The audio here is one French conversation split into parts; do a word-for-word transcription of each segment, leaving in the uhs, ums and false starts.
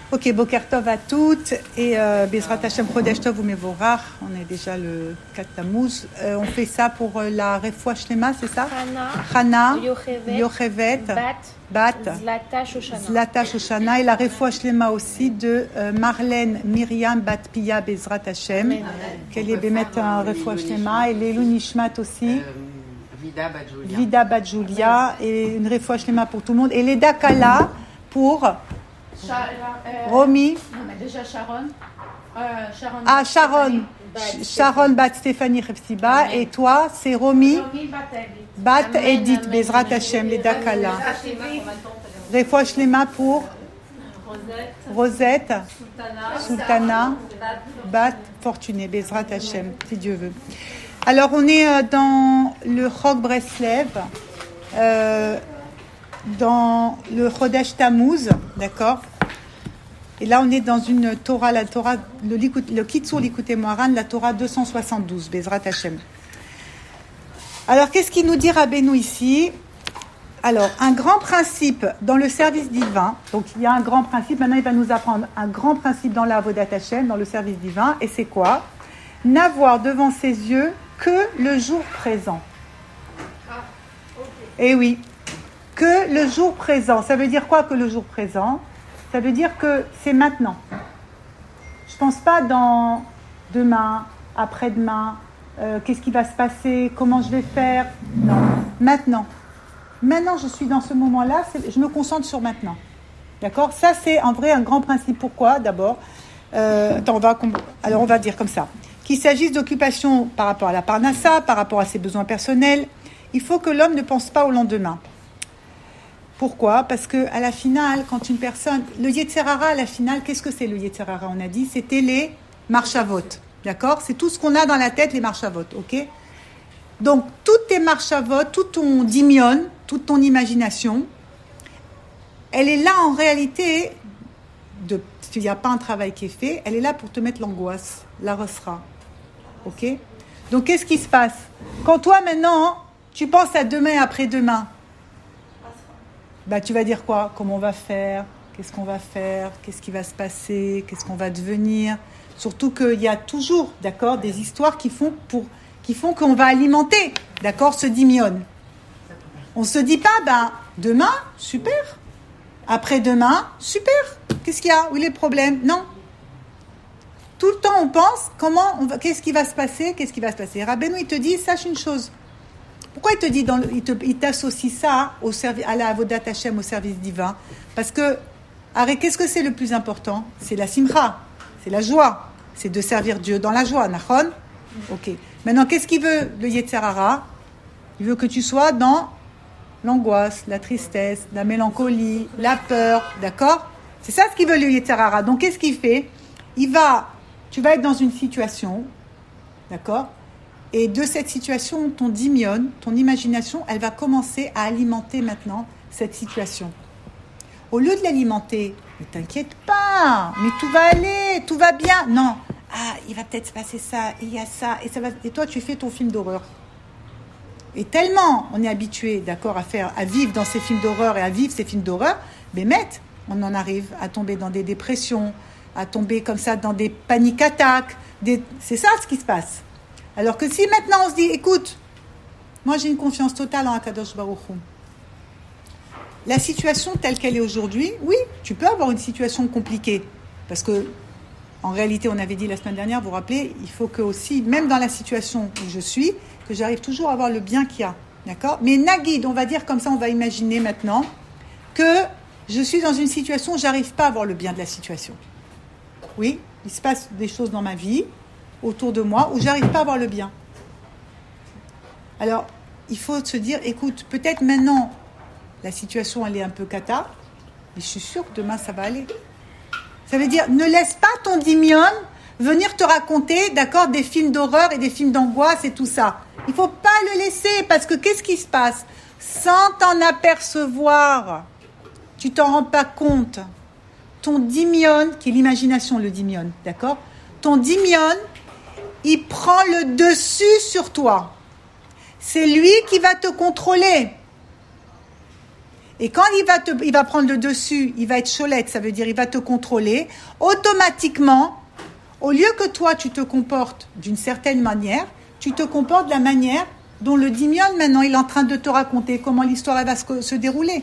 Ok, Boker Tov à toutes et euh, Bezrat Hashem Chodesh Tov u'Mevorach. On est déjà le quatre Tammuz. Euh, on fait ça pour euh, la Refoua Shlema, c'est ça? Chana, Chana, Yochevet, Yochevet, Bat, Bat, Zlata Shoshana. Zlata Shoshana et la Refoua Shlema aussi de euh, Marlène Myriam Bat Pia Bezrat Hashem. Qu'elle est bémet un Refoua Shlema et Leilou Nishmat aussi. Vida Bat Julia. Vida Bat Julia et une Refoua Shlema pour tout le monde. Et Leda Kala pour Char- euh, Romy. Non, mais déjà Sharon. Euh, Sharon Ah, Sharon. Bat Sharon Bat Stéphanie Repsiba. Et toi, c'est Romy Romy Batelli. Bat Amen, Edith amen, Bezrat amen. Hashem, les Dakala. Sylvie, Refoua Shlema pour Rosette, Rosette, Sultana, Sultana, Bat, Bat Fortuné, Bezrat Hashem, si Dieu veut. Alors, on est euh, dans le Chok Breslev, euh, dans le Chodesh Tammuz, d'accord? Et là, on est dans une Torah, la Torah, le, Likut- le Kitsur Likutei Moharan, la Torah deux cent soixante-douze, Bezrat Hashem. Alors, qu'est-ce qu'il nous dit Rabbeinu ici? Alors, un grand principe dans le service divin, donc il y a un grand principe, maintenant il va nous apprendre un grand principe dans la Avodat Hashem, dans le service divin, et c'est quoi? N'avoir devant ses yeux que le jour présent. Eh oui, que le jour présent. Ça veut dire quoi que le jour présent? Ça veut dire que c'est maintenant. Je ne pense pas dans demain, après-demain, euh, qu'est-ce qui va se passer, comment je vais faire. Non, maintenant. Maintenant, je suis dans ce moment-là, c'est, je me concentre sur maintenant. D'accord? Ça, c'est en vrai un grand principe. Pourquoi? D'abord, euh, attends, on va, alors on va dire comme ça. Qu'il s'agisse d'occupation par rapport à la parnassa, par rapport à ses besoins personnels, il faut que l'homme ne pense pas au lendemain. Pourquoi? Parce que à la finale, quand une personne, le Yetzer Hara, à la finale, qu'est-ce que c'est le Yetzer Hara? On a dit, c'était les marchavot. D'accord? C'est tout ce qu'on a dans la tête, les marchavot. Ok? Donc, toutes tes marchavot, tout ton dimion, toute ton imagination, elle est là en réalité, de, il n'y a pas un travail qui est fait, elle est là pour te mettre l'angoisse, la resra. Ok? Donc, qu'est-ce qui se passe? Quand toi, maintenant, tu penses à demain et après-demain, bah, tu vas dire quoi? Comment on va faire? Qu'est-ce qu'on va faire? Qu'est-ce qui va se passer? Qu'est-ce qu'on va devenir? Surtout qu'il y a toujours, d'accord, des histoires qui font, pour, qui font qu'on va alimenter, d'accord, ce dimion. On ne se dit pas, ben, demain, super. Après-demain, super. Qu'est-ce qu'il y a? Où est le problème? Non. Tout le temps, on pense, comment on va, qu'est-ce qui va se passer? Qu'est-ce qui va se passer? Rabbeinu, il te dit, sache une chose. Pourquoi il te dit, dans le, il, te, il t'associe ça au servi, à la Avodat Hashem, au service divin? Parce que, arrête, qu'est-ce que c'est le plus important? C'est la simcha, c'est la joie, c'est de servir Dieu dans la joie, nachon? Ok. Maintenant, qu'est-ce qu'il veut, le Yetzer Hara? Il veut que tu sois dans l'angoisse, la tristesse, la mélancolie, la peur, d'accord? C'est ça ce qu'il veut, le Yetzer Hara. Donc, qu'est-ce qu'il fait? Il va, tu vas être dans une situation, d'accord? Et de cette situation, ton dimion, ton imagination, elle va commencer à alimenter maintenant cette situation. Au lieu de l'alimenter, ne t'inquiète pas, mais tout va aller, tout va bien. Non, ah, il va peut-être se passer ça, il y a ça, et ça va. Et toi, tu fais ton film d'horreur. Et tellement on est habitué, d'accord, à faire, à vivre dans ces films d'horreur et à vivre ces films d'horreur, mais mec, on en arrive à tomber dans des dépressions, à tomber comme ça dans des paniques attaques. Des... C'est ça ce qui se passe. Alors que si maintenant on se dit, écoute, moi j'ai une confiance totale en Akadosh Baruch Hu. La situation telle qu'elle est aujourd'hui, oui, tu peux avoir une situation compliquée. Parce que, en réalité, on avait dit la semaine dernière, vous vous rappelez, il faut que aussi, même dans la situation où je suis, que j'arrive toujours à voir le bien qu'il y a. D'accord? Mais Nagid, on va dire comme ça, on va imaginer maintenant que je suis dans une situation où j'arrive pas à voir le bien de la situation. Oui, il se passe des choses dans ma vie, autour de moi, où j'arrive pas à voir le bien. Alors, il faut se dire, écoute, peut-être maintenant, la situation, elle est un peu cata, mais je suis sûre que demain, ça va aller. Ça veut dire, ne laisse pas ton dimion venir te raconter, d'accord, des films d'horreur et des films d'angoisse et tout ça. Il faut pas le laisser, parce que qu'est-ce qui se passe? Sans t'en apercevoir, tu t'en rends pas compte. Ton dimion, qui est l'imagination, le dimion, d'accord? Ton dimion, il prend le dessus sur toi. C'est lui qui va te contrôler. Et quand il va, te, il va prendre le dessus, il va être cholette, ça veut dire il va te contrôler, automatiquement, au lieu que toi tu te comportes d'une certaine manière, tu te comportes de la manière dont le dimion maintenant il est en train de te raconter comment l'histoire elle va se, se dérouler.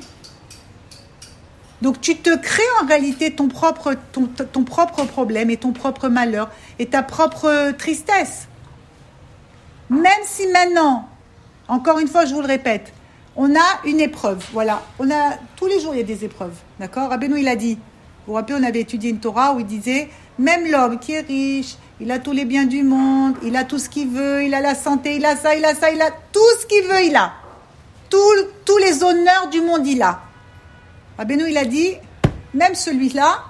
Donc tu te crées en réalité ton propre, ton, ton propre problème et ton propre malheur et ta propre tristesse. Même si maintenant, encore une fois je vous le répète, on a une épreuve, voilà. On a, tous les jours, il y a des épreuves, d'accord ? Rabbeinu, il a dit, vous vous rappelez, on avait étudié une Torah où il disait, même l'homme qui est riche, il a tous les biens du monde, il a tout ce qu'il veut, il a la santé, il a ça, il a ça, il a tout ce qu'il veut, il a. Tout, tous les honneurs du monde, il a. Rabbeinu, il a dit, même celui-là,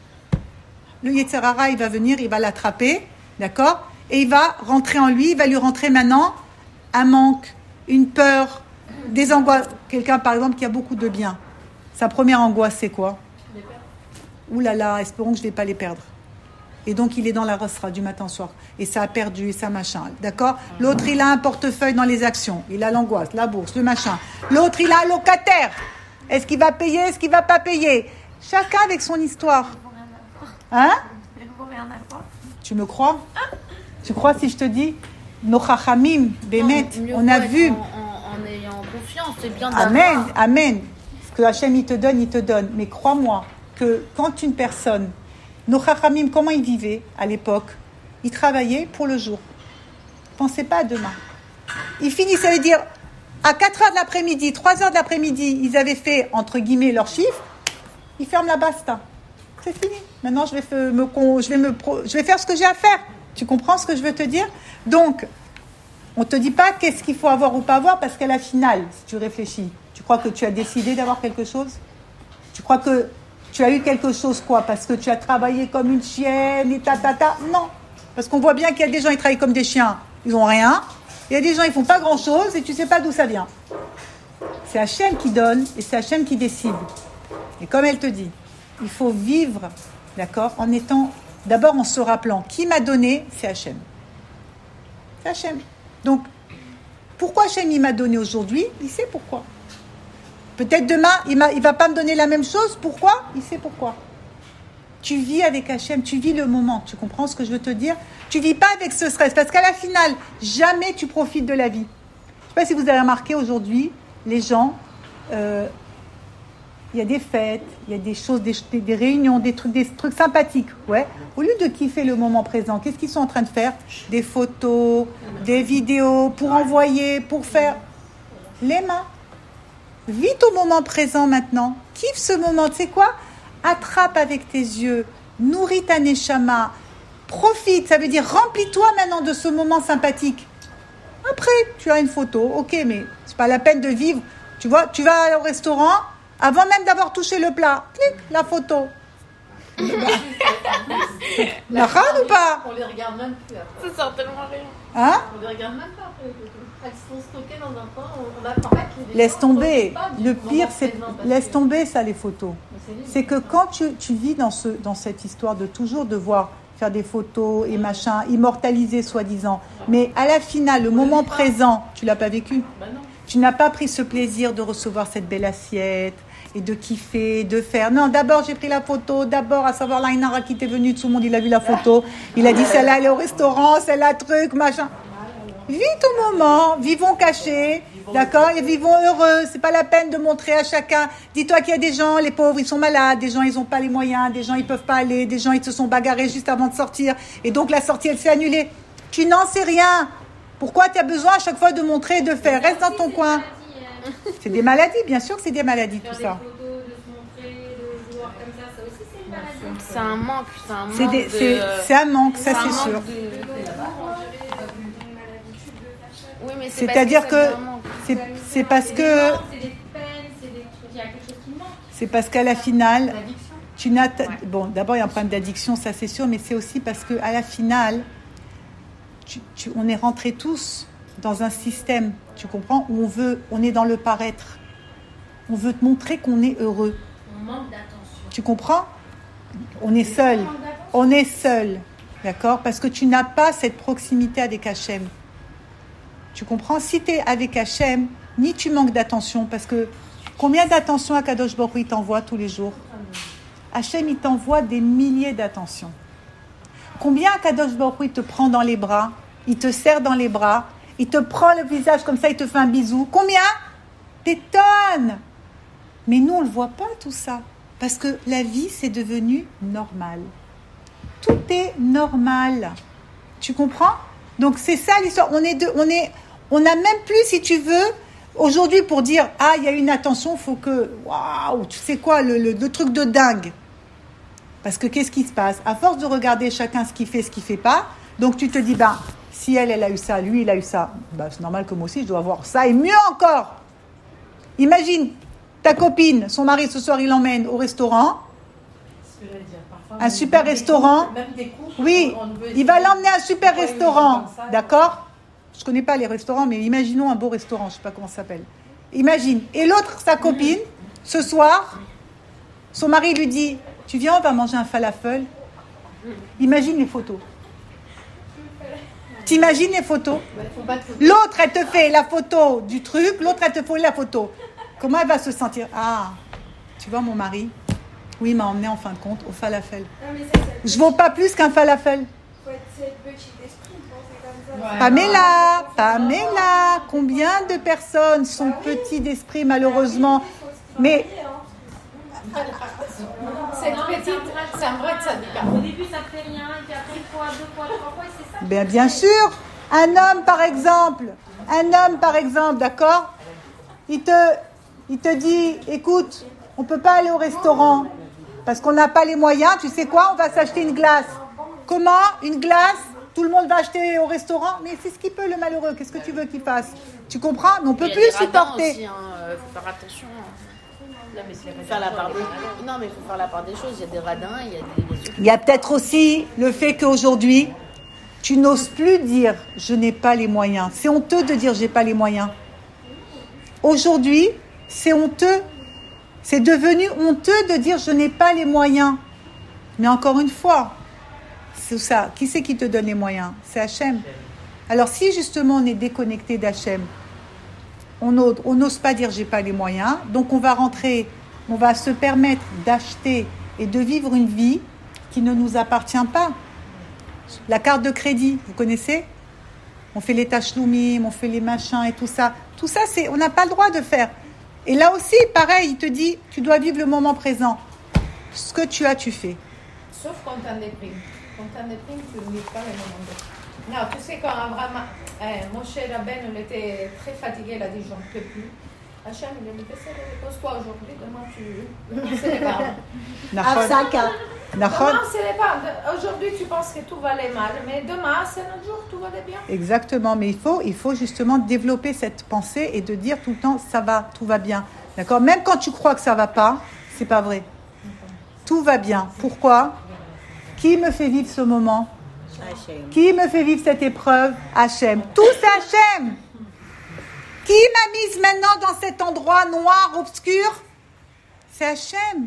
le Yetzer Hara, il va venir, il va l'attraper, d'accord ? Et il va rentrer en lui, il va lui rentrer maintenant un manque, une peur, des angoisses. Quelqu'un, par exemple, qui a beaucoup de biens. Sa première angoisse, c'est quoi ? Ouh là là, espérons que je ne vais pas les perdre. Et donc, il est dans la rosra du matin au soir. Et ça a perdu, et ça machin. D'accord ? L'autre, il a un portefeuille dans les actions. Il a l'angoisse, la bourse, le machin. L'autre, il a un locataire. Est-ce qu'il va payer ? Est-ce qu'il ne va pas payer ? Chacun avec son histoire. Hein ? Tu me crois ? Tu crois si je te dis ? Nos chachamim, Bémet, on a vu... En ayant confiance, c'est bien Amen, d'avoir. amen. Ce que Hachem, il te donne, il te donne. Mais crois-moi que quand une personne, nos chachamim, comment ils vivaient à l'époque ? Ils travaillaient pour le jour. Ils ne pensaient pas à demain. Ils finissaient, ça veut dire, à quatre heures de l'après-midi, trois heures de l'après-midi, ils avaient fait, entre guillemets, leur chiffre. Ils ferment la basta. C'est fini. Maintenant, je vais, fe- me, je, vais me, je vais faire ce que j'ai à faire. Tu comprends ce que je veux te dire ? Donc, on ne te dit pas qu'est-ce qu'il faut avoir ou pas avoir, parce qu'à la finale, si tu réfléchis, tu crois que tu as décidé d'avoir quelque chose ? Tu crois que tu as eu quelque chose, quoi ? Parce que tu as travaillé comme une chienne et ta, ta, ta ? Non. Parce qu'on voit bien qu'il y a des gens qui travaillent comme des chiens, ils n'ont rien. Il y a des gens qui ne font pas grand-chose et tu ne sais pas d'où ça vient. C'est Hachem qui donne et c'est Hachem qui décide. Et comme elle te dit, il faut vivre, d'accord, en étant, d'abord en se rappelant, qui m'a donné, c'est Hachem. C'est Hachem. Donc, pourquoi Hachem il m'a donné aujourd'hui ? Il sait pourquoi. Peut-être demain, il ne va pas me donner la même chose. Pourquoi ? Il sait pourquoi. Tu vis avec Hachem, tu vis le moment. Tu comprends ce que je veux te dire ? Tu ne vis pas avec ce stress. Parce qu'à la finale, jamais tu profites de la vie. Je ne sais pas si vous avez remarqué aujourd'hui, les gens, euh, il y a des fêtes, il y a des choses, des, des réunions, des trucs, des trucs sympathiques. Ouais. Au lieu de kiffer le moment présent, qu'est-ce qu'ils sont en train de faire ? Des photos, des vidéos pour envoyer, pour faire les mains. Vis au moment présent maintenant. Kiffe ce moment. Tu sais quoi ? Attrape avec tes yeux. Nourris ta neshama. Profite. Ça veut dire remplis-toi maintenant de ce moment sympathique. Après, tu as une photo. Ok, mais c'est pas la peine de vivre. Tu vois, tu vas au restaurant. Avant même d'avoir touché le plat, clic, la photo. La rade ou pas ? On les regarde même plus après. Ça sort tellement rien. Hein ? On les regarde même pas après les photos. Elles sont stockées dans un coin. On a, en fait, les Laisse gens tomber. profitent pas du Le moment pire, c'est présent parce laisse que- tomber ça, les photos. Mais c'est libre. C'est que quand tu, tu vis dans, ce, dans cette histoire de toujours devoir faire des photos et machin, immortaliser soi-disant, mais à la finale, le moment présent, tu l'as pas vécu. Bah non. Tu n'as pas pris ce plaisir de recevoir cette belle assiette et de kiffer, de faire. Non, d'abord j'ai pris la photo, d'abord à savoir l'Ainara qui était venue, tout le monde il a vu la photo, il a dit celle-là elle est au restaurant, celle-là truc, machin. Vis ton moment, vivons cachés, d'accord, et vivons heureux. C'est pas la peine de montrer à chacun. Dis-toi qu'il y a des gens, les pauvres, ils sont malades, des gens ils n'ont pas les moyens, des gens ils peuvent pas aller, des gens ils se sont bagarrés juste avant de sortir, et donc la sortie elle s'est annulée. Tu n'en sais rien. Pourquoi tu as besoin à chaque fois de montrer et de faire ? Reste dans ton coin. C'est des maladies, bien sûr que c'est des maladies, tout ça. C'est un manque, c'est un manque. C'est, des, de- c'est, c'est un manque, ça c'est un c'est manque sûr. de- Oui, mais c'est C'est-à-dire parce que ça devient un manque. c'est, c'est parce que C'est des peines, c'est des trucs, il y a quelque chose qui manque. c'est parce qu'à la finale, L'addiction. tu n'as ta- bon d'abord il y a un problème d'addiction, ça c'est sûr, mais c'est aussi parce que à la finale, tu, tu- on est rentrés tous dans un système, tu comprends, où on veut, on est dans le paraître, on veut te montrer qu'on est heureux. On manque d'attention. Tu comprends ? On est seul. On est seul. D'accord ? Parce que tu n'as pas cette proximité avec Hachem. Tu comprends ? Si tu es avec Hachem, ni tu manques d'attention, parce que Combien d'attentions Akadosh Baruch Hu il t'envoie tous les jours? Hachem, il t'envoie des milliers d'attentions. Combien Akadosh Baruch Hu il te prend dans les bras, il te serre dans les bras, il te prend le visage comme ça, il te fait un bisou. Combien? Des tonnes. Mais nous, on ne le voit pas tout ça. Parce que la vie, c'est devenu normal. Tout est normal. Tu comprends? Donc, c'est ça l'histoire. On est, de, on est, on n'a même plus, si tu veux, aujourd'hui, pour dire, ah, il y a une attention, il faut que, waouh, tu sais quoi, le, le, le truc de dingue. Parce que qu'est-ce qui se passe? À force de regarder chacun ce qu'il fait, ce qu'il ne fait pas, donc tu te dis, ben, si elle, elle a eu ça, lui, il a eu ça, ben, c'est normal que moi aussi, je dois avoir ça, et mieux encore. Imagine, ta copine, son mari, ce soir, il l'emmène au restaurant, Ce que j'allais dire, parfois, un même super des restaurant. couples, même des couples, Oui, on veut il va essayer- l'emmener à un super Ouais, oui, restaurant, comme ça, d'accord? Je ne connais pas les restaurants, mais imaginons un beau restaurant, je ne sais pas comment ça s'appelle. Imagine. Et l'autre, sa copine, ce soir, son mari lui dit, tu viens, on va manger un falafel. Imagine les photos. T'imagines les photos? Ouais, faut pas te- L'autre, elle te fait la photo du truc, l'autre, elle te fait la photo. Comment elle va se sentir? Ah, tu vois mon mari? Oui, il m'a emmené en fin de compte au falafel. Non, mais ça, c'est Je vaux pas plus qu'un falafel. faut être c'est le petit esprit, penser comme ça. Ouais. Pamela, Pamela, combien de personnes sont petits d'esprit malheureusement? Mais Cette petite, c'est un vrai tzadika. Au début, ça fait rien, puis après, une fois, deux fois, trois fois, c'est ça. bien, bien sûr, un homme par exemple, un homme par exemple, d'accord? Il te, il te dit, écoute, on peut pas aller au restaurant parce qu'on n'a pas les moyens. Tu sais quoi? On va s'acheter une glace. Comment? Une glace? Tout le monde va acheter au restaurant? Mais c'est ce qu'il peut, le malheureux. Qu'est-ce que tu veux qu'il fasse? Tu comprends? Mais on peut Il y a plus des le radins supporter. aussi, hein, euh, faut faire attention. hein. Non, mais c'est la Faut faire la part des... Non, mais il faut faire la part des choses. Il y a des radins, il y a des... des trucs- Il y a peut-être aussi le fait qu'aujourd'hui, tu n'oses plus dire « je n'ai pas les moyens ». C'est honteux de dire « j'ai pas les moyens ». Aujourd'hui, c'est honteux. C'est devenu honteux de dire « je n'ai pas les moyens ». Mais encore une fois, c'est ça. Qui c'est qui te donne les moyens? C'est Hachem. Alors si justement on est déconnecté d'Hachem, on n'ose, on n'ose pas dire « j'ai pas les moyens », donc on va rentrer, on va se permettre d'acheter et de vivre une vie qui ne nous appartient pas. La carte de crédit, vous connaissez? On fait les tachloumim, on fait les machins et tout ça. Tout ça, c'est, on n'a pas le droit de faire. Et là aussi, pareil, il te dit, tu dois vivre le moment présent. Ce que tu as, tu fais. Sauf quand t'as des primes. Quand t'as des primes, tu ne vis pas les moments de... Non, tu sais, quand Abraham, euh, Moshe Rabbeinu, il était très fatigué, il a dit, j'en peux plus. Hachem, il a dit, repose-toi aujourd'hui, demain tu... C'est les parents. Nachon. Nachon. Demain, c'est les parents. Aujourd'hui, tu penses que tout va aller mal, mais demain, c'est notre jour, tout va aller bien. Exactement, mais il faut, il faut justement développer cette pensée et de dire tout le temps, ça va, tout va bien. D'accord? Même quand tu crois que ça va pas, c'est pas vrai. Tout va bien. Pourquoi? Qui me fait vivre ce moment? Qui me fait vivre cette épreuve? Hachem. Tout c'est Hachem. Qui m'a mise maintenant dans cet endroit noir, obscur? C'est Hachem.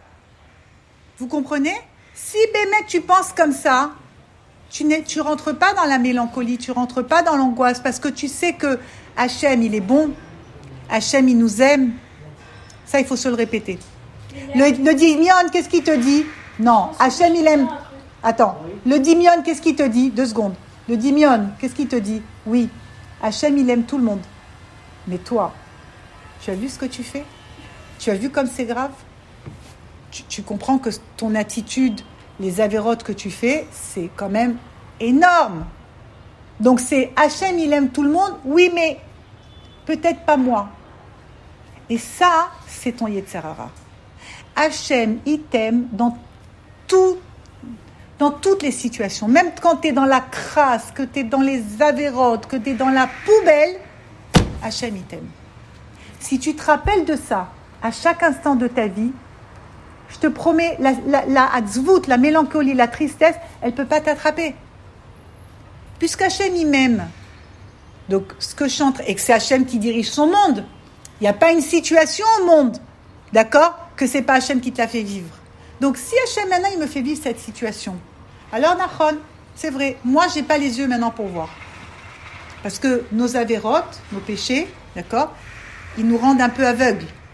Vous comprenez? Si Bémet, tu penses comme ça, tu ne tu rentres pas dans la mélancolie, tu rentres pas dans l'angoisse, parce que tu sais que Hachem, il est bon. Hachem, il nous aime. Ça, il faut se le répéter. Le, le dimion, qu'est-ce qu'il te dit? Non, Hachem, il aime... Attends, le dimion, qu'est-ce qu'il te dit? Deux secondes. Le dimion, qu'est-ce qu'il te dit? Oui, Hachem, il aime tout le monde. Mais toi, tu as vu ce que tu fais? Tu as vu comme c'est grave? tu, tu comprends que ton attitude, les avérotes que tu fais, c'est quand même énorme. Donc c'est Hachem, il aime tout le monde? Oui, mais peut-être pas moi. Et ça, c'est ton Yetzer Hara. Hachem, il t'aime dans tout, dans toutes les situations. Même quand tu es dans la crasse, que tu es dans les avérotes, que tu es dans la poubelle, Hachem, il t'aime. Si tu te rappelles de ça à chaque instant de ta vie, je te promets, la, la, la hatzvout, la mélancolie, la tristesse, elle ne peut pas t'attraper. Puisqu'Hachem, il m'aime. Donc, ce que je chante, et que c'est Hachem qui dirige son monde. Il n'y a pas une situation au monde, d'accord, que ce n'est pas Hachem qui te l'a fait vivre. Donc, si Hachem, maintenant, il me fait vivre cette situation, alors, Nachon, c'est vrai, moi, je n'ai pas les yeux maintenant pour voir. Parce que nos avérotes, nos péchés, d'accord, ils nous rendent un peu aveugles.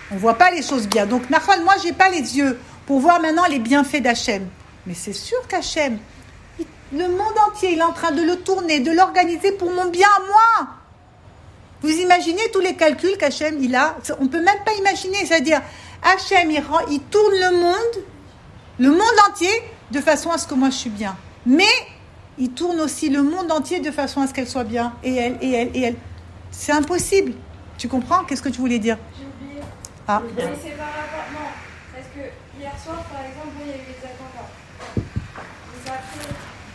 On ne voit pas les choses bien. Donc, Nachman, moi, je n'ai pas les yeux pour voir maintenant les bienfaits d'Hachem. Mais c'est sûr qu'Hachem, le monde entier, il est en train de le tourner, de l'organiser pour mon bien à moi. Vous imaginez tous les calculs qu'Hachem, il a? On ne peut même pas imaginer. C'est-à-dire, Hachem, il, rend, il tourne le monde, le monde entier, de façon à ce que moi, je suis bien. Mais, il tourne aussi le monde entier de façon à ce qu'elle soit bien. Et elle, et elle, et elle. C'est impossible. Tu comprends? Qu'est-ce que tu voulais dire? J'ai oublié. Ah. Mais c'est par rapport. Non, parce que hier soir, par exemple, il y a eu les attentats. Les après,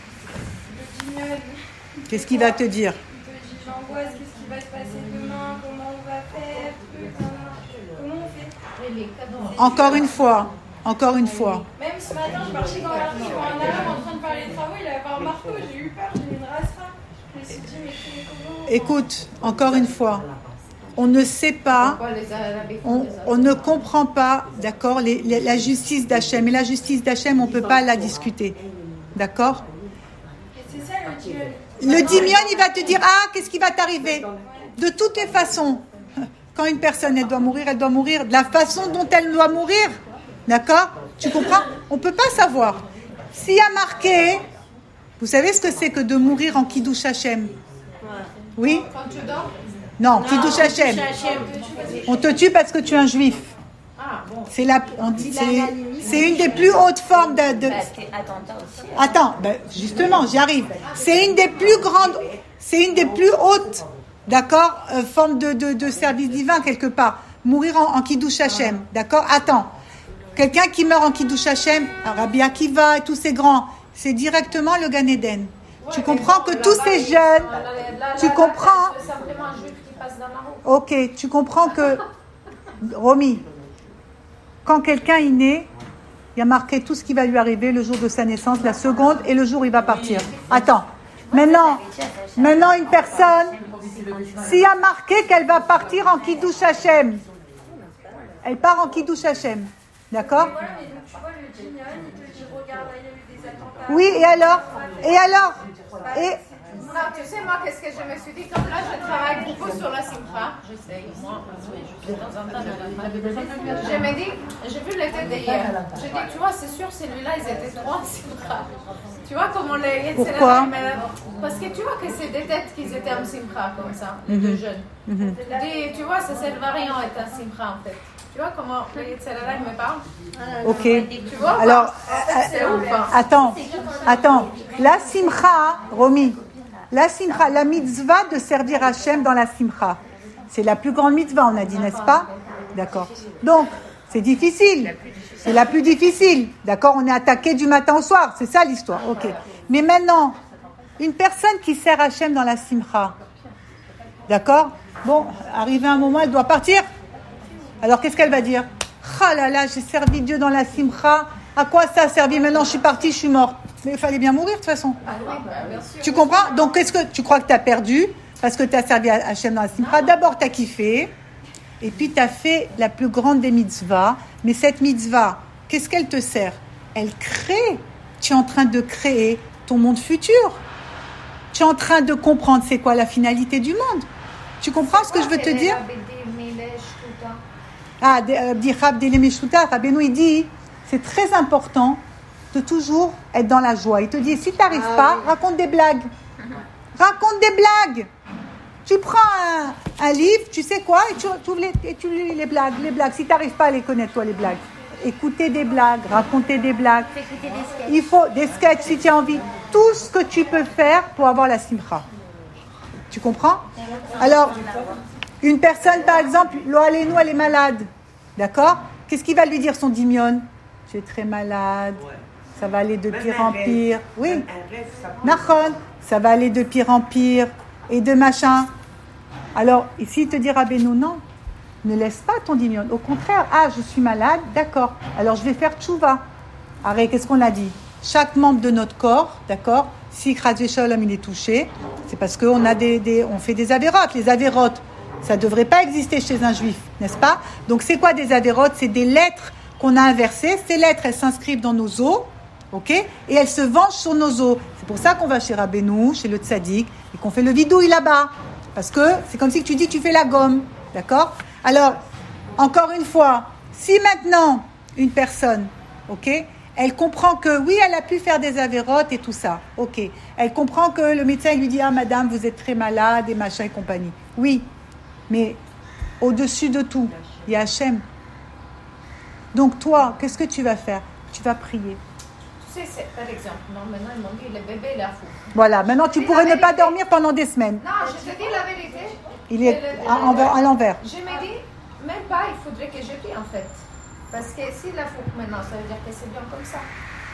le guignol. Qu'est-ce qu'il va te dire? Il te dit l'angoisse, qu'est-ce qui va se passer demain, comment on va faire, truc, nan, nan. Comment on fait? Et les cadeaux. Encore une fois. Encore une fois. Même ce matin, je marchais dans la rue, je vois un arabe en train de parler de travaux, il avait un marteau, j'ai eu peur, j'ai mis une rassera. Je me suis dit, mais c'est comment? Écoute, encore une fois. On ne sait pas, Pourquoi les Arabes font on, des on ne comprend pas, d'accord, les, les, la justice d'Hachem. Et la justice d'Hachem, on ne peut pas la discuter. D'accord? Et c'est ça le guignol. Le dimion, il va te dire, ah, qu'est-ce qui va t'arriver? De toutes les façons, quand une personne, elle doit mourir, elle doit mourir de la façon dont elle doit mourir. D'accord? Tu comprends? On ne peut pas savoir. S'il y a marqué, vous savez ce que c'est que de mourir en Kiddush Hachem? Oui? Quand tu dors? Non, Kiddush Hachem. On te tue parce que tu es un juif. Ah, bon. C'est, la, on dit, c'est, c'est une des plus hautes formes de... de... Attentat aussi. Attends, ben justement, j'y arrive. C'est une des plus grandes, c'est une des plus hautes, d'accord, euh, formes de, de, de service divin quelque part. Mourir en, en Kiddush Hachem, d'accord? Attends, quelqu'un qui meurt en Kiddush Hachem, Rabbi Akiva et tous ces grands, c'est directement le Gan Eden. Tu comprends que tous ces jeunes, tu comprends? C'est simplement un juif qui passe dans la roue. Ok, tu comprends que, Romy, quand quelqu'un est né, il y a marqué tout ce qui va lui arriver le jour de sa naissance, la seconde et le jour où il va partir. Attends, maintenant, maintenant une personne, s'il y a marqué qu'elle va partir en Kiddush Hachem, elle part en Kiddush Hachem, d'accord? Voilà, mais donc tu vois le guignol, il te dit regarde, là, il y a eu des attentats. Oui, et alors? Et alors? Et Non, tu sais, moi, qu'est-ce que je me suis dit? Comme là, je travaille beaucoup sur la Simcha. Je sais, moi, de temps en temps, je me dis, j'ai vu les têtes d'hier. J'ai dit, tu vois, c'est sûr, celui-là, ils étaient trois en Simcha. Tu vois comment les... Pourquoi? Parce que tu vois que c'est des têtes qu'ils étaient en Simcha, comme ça, les deux jeunes. Dis, tu vois, c'est cette variant est en Simcha, en fait. Tu vois comment le Yetzirah me parle? ok. Tu vois? Alors, C'est ouf, hein. attends, attends. La simcha, Romy, la simcha, la mitzvah de servir Hachem dans la simcha, c'est la plus grande mitzvah, on a dit, n'est-ce pas? D'accord. Donc, c'est difficile. C'est la plus difficile. D'accord? On est attaqué du matin au soir. C'est ça l'histoire. Ok. Mais maintenant, une personne qui sert Hachem dans la simcha, d'accord? Bon, arrivé un moment, elle doit partir. Alors, qu'est-ce qu'elle va dire? Ah là là, j'ai servi Dieu dans la simcha. À quoi ça a servi? Maintenant, je suis partie, je suis morte. Mais il fallait bien mourir, de toute façon. Tu comprends? Donc, qu'est-ce que tu crois que tu as perdu? Parce que tu as servi à Hachem dans la simcha. D'abord, tu as kiffé. Et puis, tu as fait la plus grande des mitzvahs. Mais cette mitzvah, qu'est-ce qu'elle te sert? Elle crée. Tu es en train de créer ton monde futur. Tu es en train de comprendre c'est quoi la finalité du monde. Tu comprends ce que je veux te dire? Ah, Rabbeinu, il dit, c'est très important de toujours être dans la joie. Il te dit, si tu n'arrives ah, pas, oui. raconte des blagues. Raconte des blagues. Tu prends un, un livre, tu sais quoi, et tu, tu, ouvres les, et tu lis les blagues. Les blagues. Si tu n'arrives pas à les connaître, toi, les blagues. Écouter des blagues, raconter des blagues. Écouter des sketchs. Il faut des sketchs si tu as envie. Tout ce que tu peux faire pour avoir la simcha. Tu comprends? Alors, une personne, par exemple, Loalénou, elle est malade. D'accord? Qu'est-ce qu'il va lui dire son dimion? Tu es très malade. Ça va aller de pire en pire. Oui. Nachon. Ça va aller de pire en pire. Et de machin. Alors, ici, il te dit, Rabbeinu, non. Ne laisse pas ton dimion. Au contraire, ah, je suis malade. D'accord. Alors, je vais faire tchouva. Arrête, qu'est-ce qu'on a dit? Chaque membre de notre corps, d'accord? Si Chazé Shalom, il est touché, c'est parce qu'on a des, des, on fait des avérotes. Les avérotes, ça ne devrait pas exister chez un juif, n'est-ce pas? Donc, c'est quoi des avérotes? C'est des lettres qu'on a inversées. Ces lettres, elles s'inscrivent dans nos os, ok? Et elles se vengent sur nos os. C'est pour ça qu'on va chez Rabbeinu, chez le tzaddik, et qu'on fait le vidouille là-bas. Parce que c'est comme si tu dis tu fais la gomme, d'accord? Alors, Encore une fois, si maintenant, une personne, ok, elle comprend que, oui, elle a pu faire des avérotes et tout ça, ok. Elle comprend que le médecin lui dit, ah, madame, vous êtes très malade et machin et compagnie. Oui, mais au-dessus de tout, il y a Hachem. Donc toi, qu'est-ce que tu vas faire? Tu vas prier. Tu sais, c'est, par exemple, non, maintenant ils m'ont dit, le bébé, il est à fou. Voilà, maintenant tu Mais pourrais la ne pas vérité- dormir pendant des semaines. Non, je te dis la vérité. Il est Le- le- à, envers- à l'envers. Je me dis, même pas, il faudrait que je prie en fait. Parce que s'il a fou maintenant, ça veut dire que c'est bien comme ça.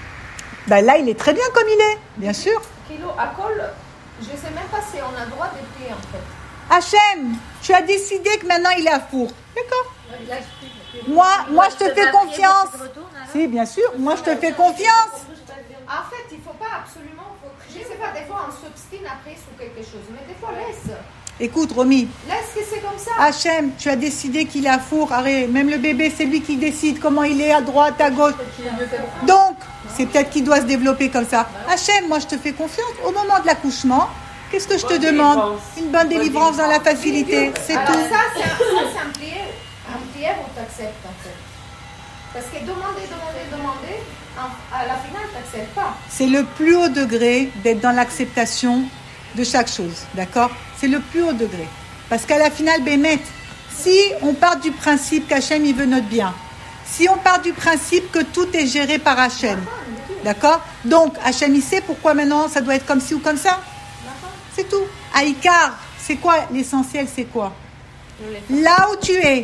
Ben là, il est très bien comme il est, bien sûr. Kilo, à col, je sais même pas si on a le droit de prier en fait. Hachem, tu as décidé que maintenant il est à four. D'accord. Moi, moi, je te fais confiance. Si, bien sûr, moi, je te fais confiance. En fait, il faut pas absolument. Faut, je sais pas, des fois on s'obstine après sur quelque chose, mais des fois laisse. Écoute, Romy, Laisse que c'est comme ça. Hachem, tu as décidé qu'il est à four. Arrête, même le bébé, c'est lui qui décide comment il est à droite, à gauche. Donc, c'est peut-être qu'il doit se développer comme ça. Hachem, moi, je te fais confiance. Au moment de l'accouchement, qu'est-ce que je te demande? Une bonne délivrance dans la facilité. C'est Alors tout. ça, c'est un, ça, c'est un prière, un prière où tu acceptes en fait. Parce que demander, demander, demander, en- à la finale, tu n'acceptes pas. C'est le plus haut degré d'être dans l'acceptation de chaque chose, d'accord? C'est le plus haut degré. Parce qu'à la finale, Bémet, si on part du principe qu'Hachem, il veut notre bien, si on part du principe que tout est géré par Hachem, d'accord? Donc, Hachem, il sait pourquoi maintenant ça doit être comme ci ou comme ça. C'est tout. Aïkar, c'est quoi l'essentiel, c'est quoi? Là où tu es,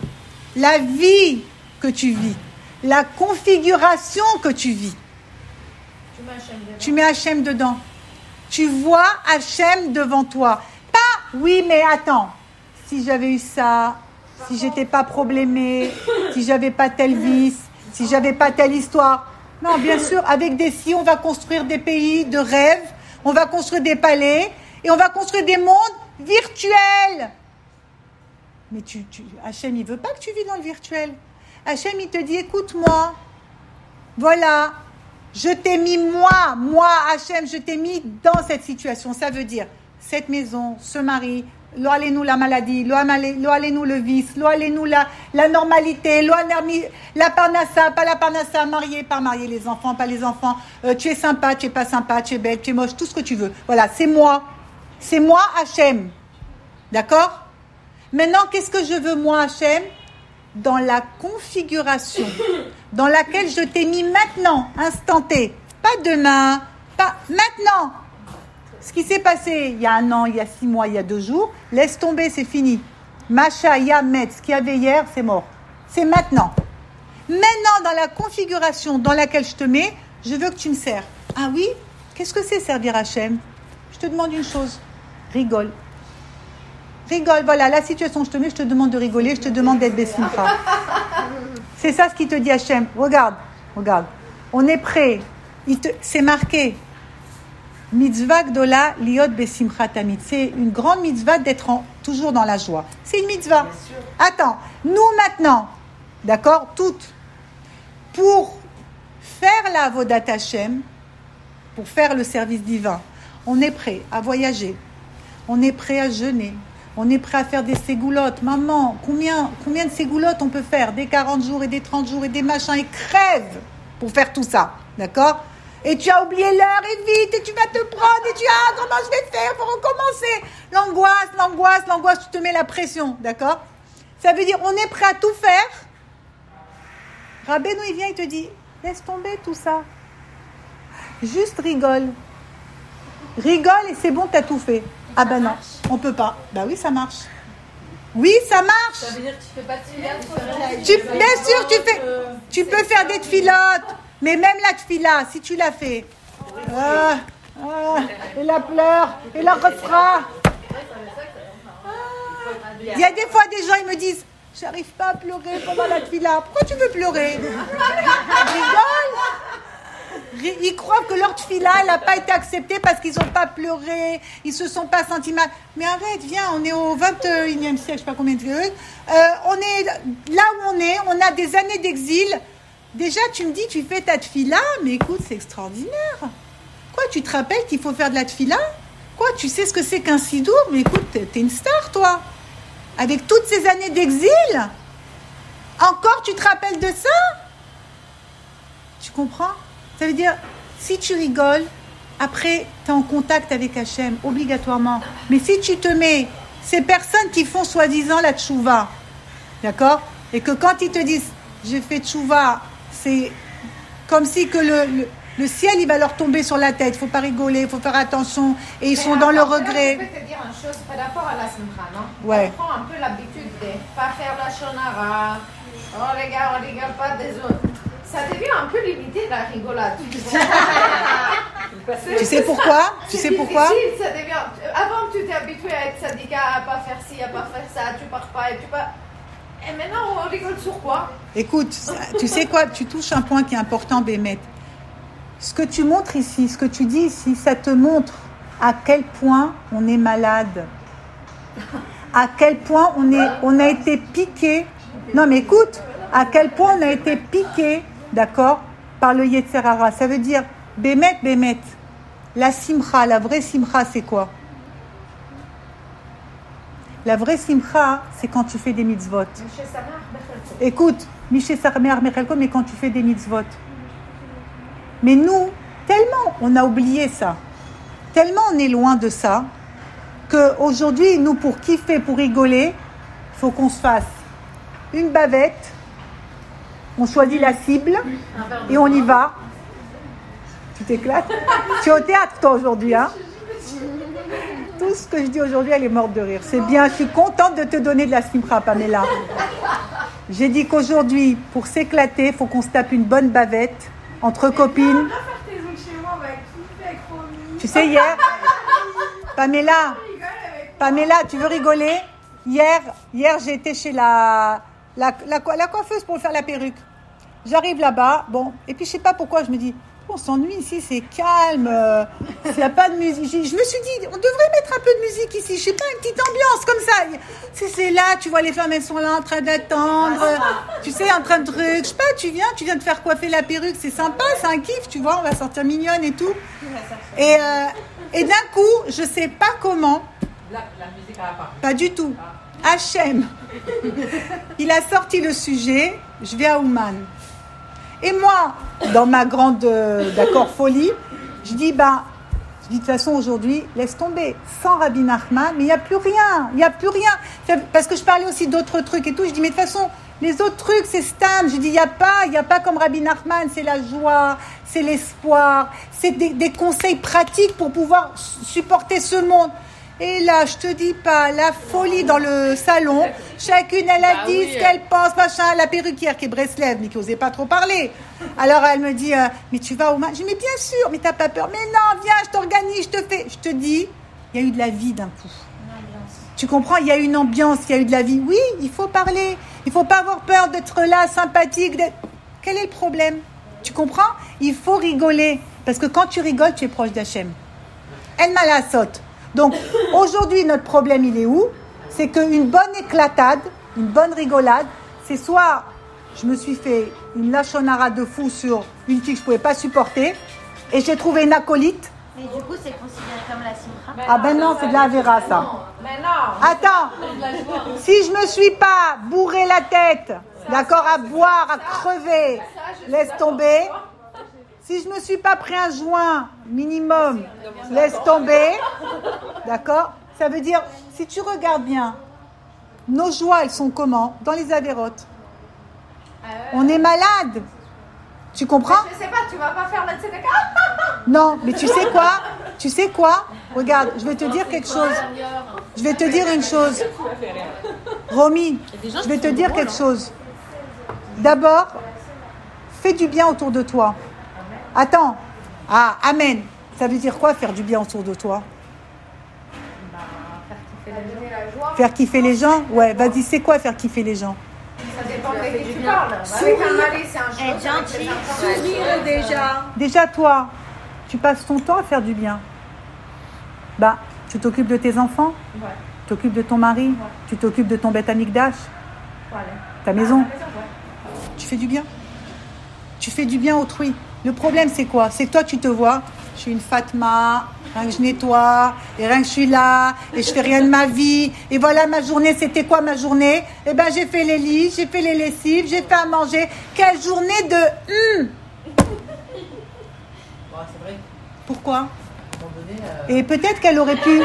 la vie que tu vis, la configuration que tu vis, Tu mets Hachem dedans. tu mets Hachem dedans. Tu vois Hachem devant toi. Pas, oui, mais attends, si j'avais eu ça, si j'étais pas problémée, si j'avais pas tel vice, si j'avais pas telle histoire. Non, bien sûr, avec des si, on va construire des pays de rêve, on va construire des palais et on va construire des mondes virtuels. Mais tu, tu, Hachem, il veut pas que tu vis dans le virtuel. Hachem, il te dit, écoute-moi, voilà, je t'ai mis moi, moi, Hachem, je t'ai mis dans cette situation. Ça veut dire, cette maison, ce mari, lo allez-nous la maladie, lo allez-nous le vice, lo allez-nous la, la normalité, lo allez-nous la parnassa, pas la parnassa, marié, pas marié, les enfants, pas les enfants, euh, tu es sympa, tu es pas sympa, tu es belle, tu es moche, tout ce que tu veux. Voilà, c'est moi. C'est moi, Hachem. D'accord? Maintenant, qu'est-ce que je veux, moi, Hachem? Dans la configuration dans laquelle je t'ai mis maintenant, instant T. Pas demain, pas maintenant. Ce qui s'est passé il y a un an, il y a six mois, il y a deux jours, laisse tomber, c'est fini. Macha, Yamet, ce qu'il y avait hier, c'est mort. C'est maintenant. Maintenant, dans la configuration dans laquelle je te mets, je veux que tu me sers. Ah oui? Qu'est-ce que c'est servir Hachem? Je te demande une chose. Rigole. Rigole, voilà, la situation, je te mets, je te demande de rigoler, je te demande d'être Bessimcha. C'est ça ce qu'il te dit Hachem. Regarde, regarde. On est prêt. Il te, c'est marqué. Mitzvah gdola liot besimcha tamid. C'est une grande mitzvah d'être en, toujours dans la joie. C'est une mitzvah. Attends, nous maintenant, d'accord, toutes, pour faire la avodat Hachem, pour faire le service divin, on est prêt à voyager. On est prêt à jeûner. On est prêt à faire des ségoulottes. Maman, combien, combien de ségoulottes on peut faire? Des quarante jours et des trente jours et des machins. Et crève pour faire tout ça. D'accord? Et tu as oublié l'heure et vite. Et tu vas te prendre. Et tu as, ah, comment je vais faire pour recommencer? L'angoisse, l'angoisse, l'angoisse. Tu te mets la pression. D'accord? Ça veut dire, on est prêt à tout faire. Rabbeinu, il vient, il te dit, laisse tomber tout ça. Juste rigole. Rigole et c'est bon, t'as tout fait. Ah ben non, on peut pas. Bah oui, ça marche. Oui, ça marche. Ça veut dire que tu fais pas de tefila, tu fais Tu, bien sûr, tu fais. Tu peux faire des tfilotes, mais même la tfila, si tu la fais. Ah, ah, et la pleure, et la refera. Il y a des fois des gens, ils me disent, j'arrive pas à pleurer pendant la tfila. Pourquoi tu veux pleurer? Rigole. Ils croient que leur tfila, elle n'a pas été acceptée parce qu'ils n'ont pas pleuré, ils se sont pas sentis mal. Mais arrête, viens, on est au vingt et unième siècle, je ne sais pas combien de siècles. Euh, on est là où on est, on a des années d'exil. Déjà, tu me dis, tu fais ta tfila, mais écoute, c'est extraordinaire. Quoi, tu te rappelles qu'il faut faire de la tfila? Quoi, tu sais ce que c'est qu'un sidour? Mais écoute, t'es une star, toi. Avec toutes ces années d'exil, Encore, tu te rappelles de ça? Tu comprends? Ça veut dire, si tu rigoles, après, tu es en contact avec Hachem, obligatoirement. Mais si tu te mets, ces personnes qui font soi-disant la tchouva, d'accord? Et que quand ils te disent, j'ai fait tchouva, c'est comme si que le, le, le ciel, il va leur tomber sur la tête. Il ne faut pas rigoler, il faut faire attention. Et ils Mais sont attends, dans le là, regret. Je peux te dire une chose par rapport à la simcha, non? Ouais. On prend un peu l'habitude de ne pas faire la shonara. Oh les gars, on ne rigole pas des autres. Ça devient un peu limité la rigolade. Tu sais pourquoi? Tu sais pourquoi? Difficile, ça devient... Avant, tu t'es habitué à être syndicat, à pas faire ci, à pas faire ça, tu pars pas et tu pars... Et maintenant, on rigole sur quoi? Écoute, tu sais quoi? Tu touches un point qui est important, Bémet. Ce que tu montres ici, ce que tu dis ici, ça te montre à quel point on est malade. À quel point on, est, on a été piqué. Non, mais écoute, à quel point on a été piqué, d'accord, par le Yetzer Hara. Ça veut dire, Bémet, Bémet, la simcha, la vraie simcha, c'est quoi? La vraie simcha, c'est quand tu fais des mitzvot. Écoute, Miché Samer Mechelko, mais quand tu fais des mitzvot. Mais nous, tellement on a oublié ça, tellement on est loin de ça, qu'aujourd'hui, nous, pour kiffer, pour rigoler, il faut qu'on se fasse une bavette, on choisit la cible et on y va. Tu t'éclates? Tu es au théâtre, toi, aujourd'hui, hein? Tout ce que je dis aujourd'hui, elle est morte de rire. C'est bien, je suis contente de te donner de la simcha, Pamela. J'ai dit qu'aujourd'hui, pour s'éclater, il faut qu'on se tape une bonne bavette entre copines. Tu sais, hier, Pamela, Pamela, tu veux rigoler? Hier, hier j'ai été chez la, la, la, la coiffeuse pour faire la perruque. J'arrive là-bas, bon, et puis je sais pas pourquoi, je me dis, on s'ennuie ici, c'est calme, il n'y a pas de musique. Je, je me suis dit, on devrait mettre un peu de musique ici, je sais pas, une petite ambiance comme ça. C'est, c'est là, tu vois, les femmes, elles sont là en train d'attendre, tu sais, en train de truc. Je sais pas, tu viens, tu viens de faire coiffer la perruque, c'est sympa, c'est un kiff, tu vois, on va sortir mignonne et tout. Et, euh, et d'un coup, je sais pas comment, La, la musique à la part. pas du tout, Hachem, il a sorti le sujet, je vais à Ouman. Et moi, dans ma grande, euh, d'accord, folie, je dis, ben, je dis, de toute façon, aujourd'hui, laisse tomber. Sans Rabbi Nachman, mais il n'y a plus rien. Il n'y a plus rien. Parce que je parlais aussi d'autres trucs et tout. Je dis, mais de toute façon, les autres trucs, c'est stam. Je dis, il n'y a pas, il n'y a pas comme Rabbi Nachman. C'est la joie, c'est l'espoir, c'est des, des conseils pratiques pour pouvoir supporter ce monde. Et là, je te dis pas, la folie dans le salon. Chacune, elle a Bah dit oui. ce qu'elle pense, machin. La perruquière qui est Breslev, mais qui n'osait pas trop parler. Alors, elle me dit, euh, mais tu vas au match? Je dis, mais bien sûr, mais t'as pas peur. Mais non, viens, je t'organise, je te fais. Je te dis, il y a eu de la vie d'un coup. Tu comprends? Il y a eu une ambiance, il y a eu de la vie. Oui, il faut parler. Il faut pas avoir peur d'être là, sympathique. D'être... Quel est le problème? Tu comprends? Il faut rigoler. Parce que quand tu rigoles, tu es proche d'Hachem. En malasot. Donc, aujourd'hui, notre problème, il est où? C'est qu'une bonne éclatade, une bonne rigolade, c'est soit je me suis fait une lachonara de fou sur une fille que je ne pouvais pas supporter, et j'ai trouvé une acolyte. Mais du coup, c'est considéré comme la simcha. Ah ben non, c'est de la vera, ça. Mais non. Attends, si je ne me suis pas bourré la tête, d'accord, à boire, à crever, laisse tomber. Si je ne me suis pas pris un joint minimum, laisse tomber, d'accord? Ça veut dire, si tu regardes bien, nos joies, elles sont comment? Dans les avérotes. On est malade. Tu comprends? Je sais pas, tu vas pas faire le tzedaka? Non, mais tu sais quoi? Tu sais quoi? Regarde, je vais te dire quelque chose. Je vais te dire une chose. Romy, je vais te dire quelque chose. D'abord, fais du bien autour de toi. Attends. Ah, amen. Ça veut dire quoi, faire du bien autour de toi? Faire kiffer les gens? Ouais, vas-y, c'est quoi faire kiffer les gens? Ça dépend de qui tu parles. Avec un mari, c'est un chose. Être gentil, Sourire déjà. Déjà, toi, tu passes ton temps à faire du bien. Bah, tu t'occupes de tes enfants? Ouais. Tu t'occupes de ton mari? Ouais. Tu t'occupes de ton Beth Amikdash? Voilà. Ta maison? Ah, la maison, ouais. Tu fais du bien. Tu fais du bien autrui. Le problème, c'est quoi? C'est que toi, tu te vois, je suis une Fatma, rien que je nettoie, et rien que je suis là, et je fais rien de ma vie, et voilà ma journée, c'était quoi ma journée? Eh ben j'ai fait les lits, j'ai fait les lessives, j'ai fait à manger. Quelle journée de hum Bon, c'est vrai. Pourquoi? À un moment donné, euh... Et peut-être qu'elle aurait pu...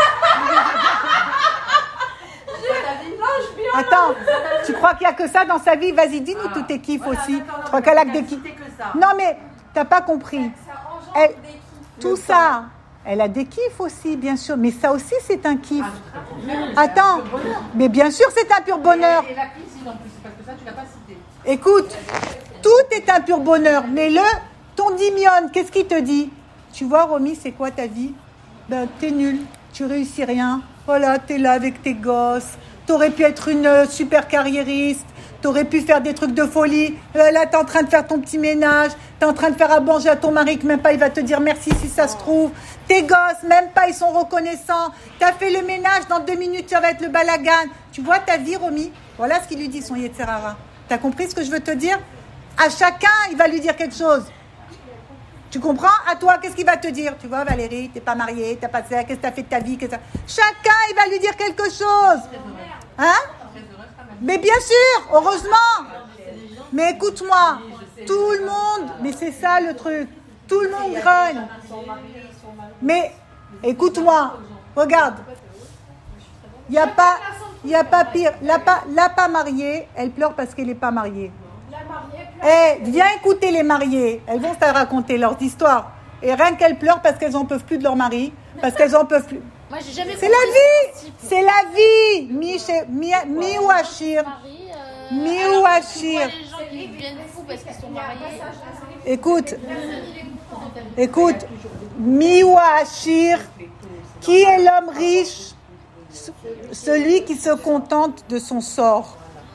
Attends, tu crois qu'il n'y a que ça dans sa vie? Vas-y, dis-nous Ah, tous tes kiffs voilà, aussi. d'accord, non, Tu crois qu'elle a que elle a des kiffs? cité que ça. Non mais, t'as pas compris. Ça engendre Elle- des kiffs. Tout ça, elle a des kiffs aussi, bien sûr. Mais ça aussi, c'est un kiff. Ah, Attends, mais bien sûr, c'est un pur bonheur. Et, et la cuisine en plus, parce que ça, tu l'as pas cité. Écoute, tout est un pur bonheur. Mais le, ton dimion, qu'est-ce qu'il te dit? Tu vois, Romy, c'est quoi ta vie? Ben, t'es nul, tu réussis rien. Voilà, t'es là avec tes gosses. T'aurais pu être une euh, super carriériste. T'aurais pu faire des trucs de folie. Euh, là, t'es en train de faire ton petit ménage. T'es en train de faire à manger à ton mari que même pas il va te dire merci si ça se trouve. Tes gosses, même pas ils sont reconnaissants. T'as fait le ménage, dans deux minutes, ça va être le balagan. Tu vois ta vie, Romy? Voilà ce qu'il lui dit, son Yetzerara. T'as compris ce que je veux te dire? À chacun, il va lui dire quelque chose. Tu comprends? À toi, qu'est-ce qu'il va te dire? Tu vois, Valérie, t'es pas mariée, t'as pas ça, qu'est-ce que t'as fait de ta vie? Qu'est-ce que... Chacun, il va lui dire quelque chose. Hein? Mais bien sûr, heureusement. Mais écoute-moi, tout le monde, mais c'est ça le truc, tout le monde grogne. Mais écoute-moi, regarde, il n'y a pas, il y a pas pire. La pas, la pas mariée, elle pleure parce qu'elle n'est pas mariée. Eh, viens écouter les mariés, elles vont te raconter leurs histoires. Et rien qu'elles pleurent parce qu'elles n'en peuvent plus de leur mari, parce qu'elles n'en peuvent plus. Moi, j'ai jamais C'est la compris vie, ce principe. c'est la vie. Mi, chez- mi, mi ou Achir. Marie, euh, Mi alors ou que tu Achir. vois les gens qui deviennent fous parce qu'ils sont mariés. Écoute, écoute, Miwa Achir, qui est l'homme riche? Celui qui se contente de son sort.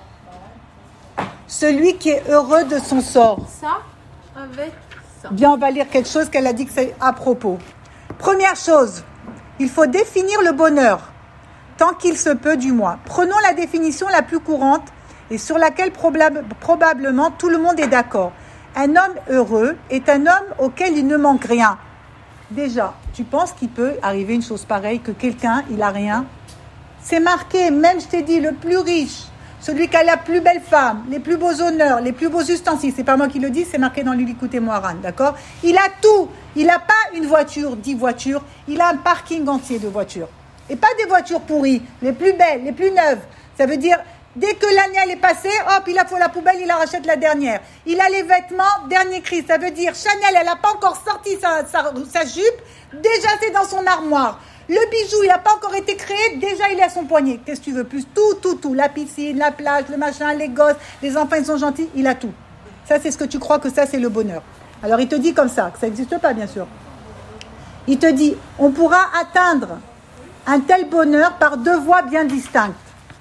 Celui qui est heureux de son sort. Ça, avec ça. Bien, on va lire quelque chose qu'elle a dit que c'est à propos. Première chose, il faut définir le bonheur, tant qu'il se peut du moins. Prenons la définition la plus courante et sur laquelle probable- probablement tout le monde est d'accord. Un homme heureux est un homme auquel il ne manque rien. Déjà, tu penses qu'il peut arriver une chose pareille, que quelqu'un, il a rien? C'est marqué, même je t'ai dit, le plus riche, celui qui a la plus belle femme, les plus beaux honneurs, les plus beaux ustensiles, c'est pas moi qui le dis, c'est marqué dans l'Ulikut et Moharan, d'accord? Il a tout, il n'a pas une voiture, dix voitures, il a un parking entier de voitures. Et pas des voitures pourries, les plus belles, les plus neuves. Ça veut dire, dès que l'année elle est passée, hop, il a fait la poubelle, il en rachète la dernière. Il a les vêtements, dernier cri, ça veut dire, Chanel, elle n'a pas encore sorti sa, sa, sa jupe, déjà c'est dans son armoire. Le bijou, il n'a pas encore été créé, déjà il est à son poignet. Qu'est-ce que tu veux plus? Tout, tout, tout. La piscine, la plage, le machin, les gosses, les enfants, ils sont gentils, il a tout. Ça, c'est ce que tu crois que ça, c'est le bonheur. Alors, il te dit comme ça, que ça n'existe pas, bien sûr. Il te dit, on pourra atteindre un tel bonheur par deux voies bien distinctes.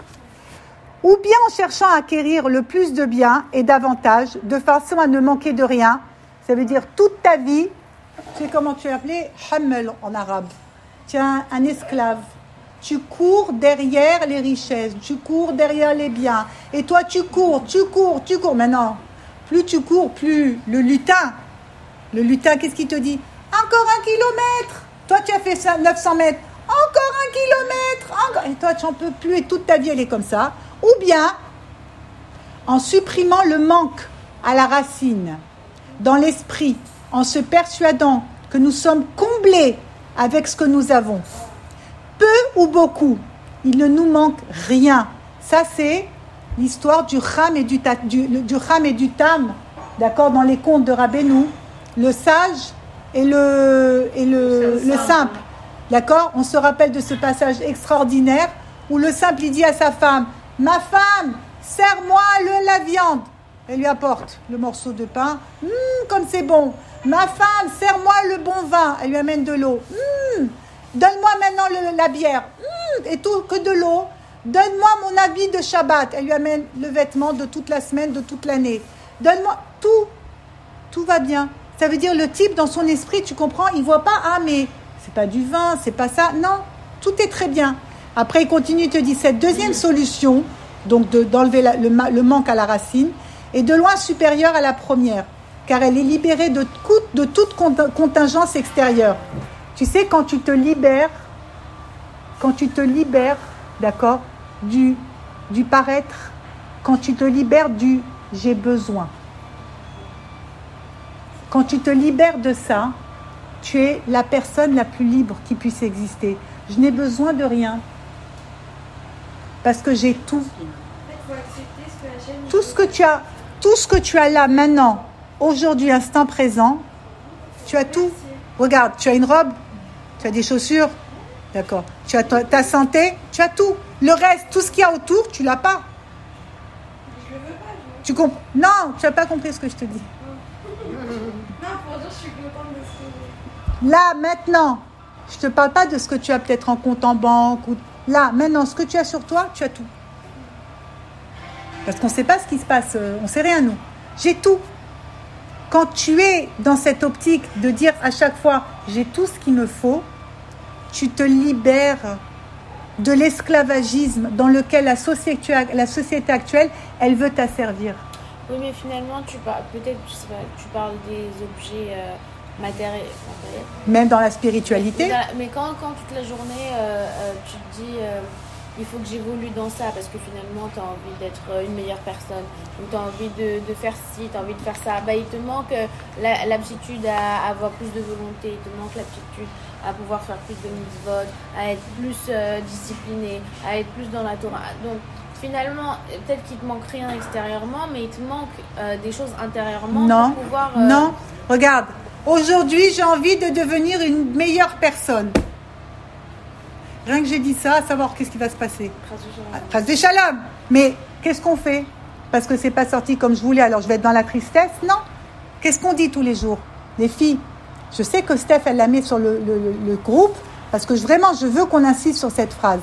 Ou bien en cherchant à acquérir le plus de biens et d'avantages, de façon à ne manquer de rien. Ça veut dire toute ta vie, tu sais comment tu es appelé? Hamel en arabe. Tu es un, un esclave. Tu cours derrière les richesses, tu cours derrière les biens. Et toi, tu cours, tu cours, tu cours. Maintenant, plus tu cours, plus le lutin, le lutin, qu'est-ce qu'il te dit? Encore un kilomètre. Toi, tu as fait ça, neuf cents mètres. Encore un kilomètre. Encore. Et toi, tu n'en peux plus et toute ta vie, elle est comme ça. Ou bien, en supprimant le manque à la racine, dans l'esprit, en se persuadant que nous sommes comblés avec ce que nous avons. Peu ou beaucoup, il ne nous manque rien. Ça, c'est l'histoire du Cham et du, ta, du, du, Cham et du Tam, d'accord, dans les contes de Rabbeinu, le sage et le, et le, le simple. D'accord? On se rappelle de ce passage extraordinaire où le simple, il dit à sa femme, « Ma femme, serre-moi le, la viande !» Elle lui apporte le morceau de pain. Hum, comme c'est bon. Ma femme, serre-moi le bon vin. Elle lui amène de l'eau. Hum, donne-moi maintenant le, la bière. Hum, et tout, que de l'eau. Donne-moi mon habit de Shabbat. Elle lui amène le vêtement de toute la semaine, de toute l'année. Donne-moi tout. Tout va bien. Ça veut dire le type dans son esprit, tu comprends, il voit pas, ah mais c'est pas du vin, c'est pas ça. Non, tout est très bien. Après, il continue, il te dit, cette deuxième solution, donc de, d'enlever la, le, le manque à la racine, est de loin supérieure à la première. car elle est libérée de, de toute contingence extérieure. Tu sais, quand tu te libères, quand tu te libères, d'accord, du, du paraître, quand tu te libères du « j'ai besoin », quand tu te libères de ça, tu es la personne la plus libre qui puisse exister. Je n'ai besoin de rien, parce que j'ai tout. En fait, il faut accepter ce que la chaîne... Tout ce que tu as, tout ce que tu as là, maintenant, aujourd'hui, instant présent, tu as tout. Regarde, tu as une robe, tu as des chaussures, d'accord. Tu as ta, ta santé, tu as tout. Le reste, tout ce qu'il y a autour, tu l'as pas. Je le veux pas, je Tu comp- Non, tu n'as pas compris ce que je te dis. Non, pour dire, je suis contente de ce que... Là, maintenant, je te parle pas de ce que tu as peut-être en compte en banque. Ou... Là, maintenant, ce que tu as sur toi, tu as tout. Parce qu'on ne sait pas ce qui se passe, on ne sait rien, nous. J'ai tout. Quand tu es dans cette optique de dire à chaque fois, j'ai tout ce qu'il me faut, tu te libères de l'esclavagisme dans lequel la société, la société actuelle, elle veut t'asservir. Oui, mais finalement, tu parles, peut-être, je sais pas, tu parles des objets euh, matériels, matériels. Même dans la spiritualité. Mais, dans la- mais quand, quand toute la journée, euh, euh, tu te dis, euh, il faut que j'évolue dans ça, parce que finalement, tu as envie d'être une meilleure personne, ou tu as envie de, de faire ci, tu as envie de faire ça, bah, il te manque euh, la, l'aptitude à avoir plus de volonté, il te manque l'aptitude à pouvoir faire plus de mitzvot, à être plus euh, discipliné, à être plus dans la Torah. Donc, finalement, peut-être qu'il te manque rien extérieurement, mais il te manque euh, des choses intérieurement Non, pour pouvoir... euh, non. Regarde, aujourd'hui, j'ai envie de devenir une meilleure personne. Rien que j'ai dit ça, à savoir qu'est-ce qui va se passer. Chas de shalom. Mais qu'est-ce qu'on fait? Parce que c'est pas sorti comme je voulais, alors je vais être dans la tristesse? Non. Qu'est-ce qu'on dit tous les jours? Les filles, je sais que Steph, elle la met sur le, le, le, le groupe, parce que je, vraiment, je veux qu'on insiste sur cette phrase.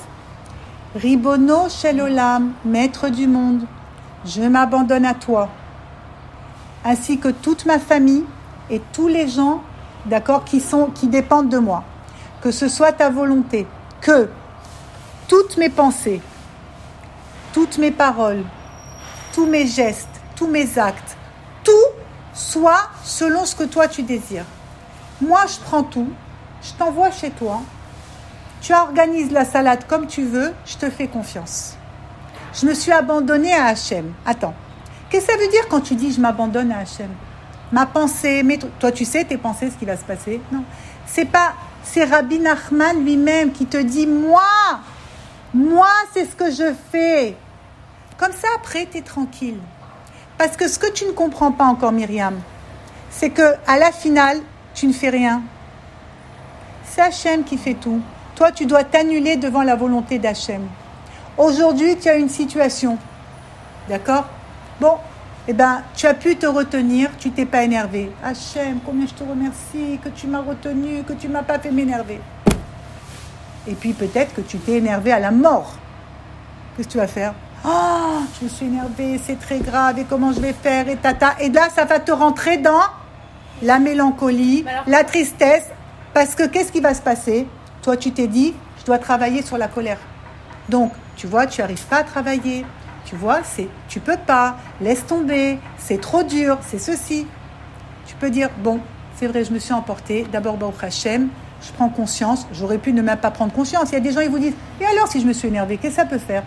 Ribono shel olam, maître du monde, je m'abandonne à toi, ainsi que toute ma famille et tous les gens, d'accord, qui sont, qui dépendent de moi. Que ce soit ta volonté, que toutes mes pensées, toutes mes paroles, tous mes gestes, tous mes actes, tout soit selon ce que toi tu désires. Moi, je prends tout, je t'envoie chez toi. Tu organises la salade comme tu veux, je te fais confiance. Je me suis abandonnée à Hachem. Attends, qu'est-ce que ça veut dire quand tu dis je m'abandonne à Hachem? Ma pensée, mes... toi tu sais tes pensées, ce qui va se passer? Non, c'est pas, c'est Rabbi Nachman lui-même qui te dit moi, moi c'est ce que je fais. Comme ça après tu es tranquille. Parce que ce que tu ne comprends pas encore, Myriam, c'est que à la finale tu ne fais rien. C'est Hachem qui fait tout. Toi, tu dois t'annuler devant la volonté d'Hachem. Aujourd'hui, tu as une situation. D'accord? Bon, eh ben, tu as pu te retenir, tu t'es pas énervé. Hachem, combien je te remercie que tu m'as retenu, que tu m'as pas fait m'énerver. Et puis peut-être que tu t'es énervé à la mort. Qu'est-ce que tu vas faire? Oh, je me suis énervée, c'est très grave, et comment je vais faire, et tata. Et là, ça va te rentrer dans la mélancolie, alors, la tristesse, parce que qu'est-ce qui va se passer? Toi, tu t'es dit, je dois travailler sur la colère. Donc, tu vois, tu n'arrives pas à travailler. Tu vois, c'est, tu peux pas, laisse tomber, c'est trop dur, c'est ceci. Tu peux dire, bon, c'est vrai, je me suis emportée. D'abord, Baruch Hashem, je prends conscience. J'aurais pu ne même pas prendre conscience. Il y a des gens, ils vous disent, et alors si je me suis énervée, qu'est-ce que ça peut faire?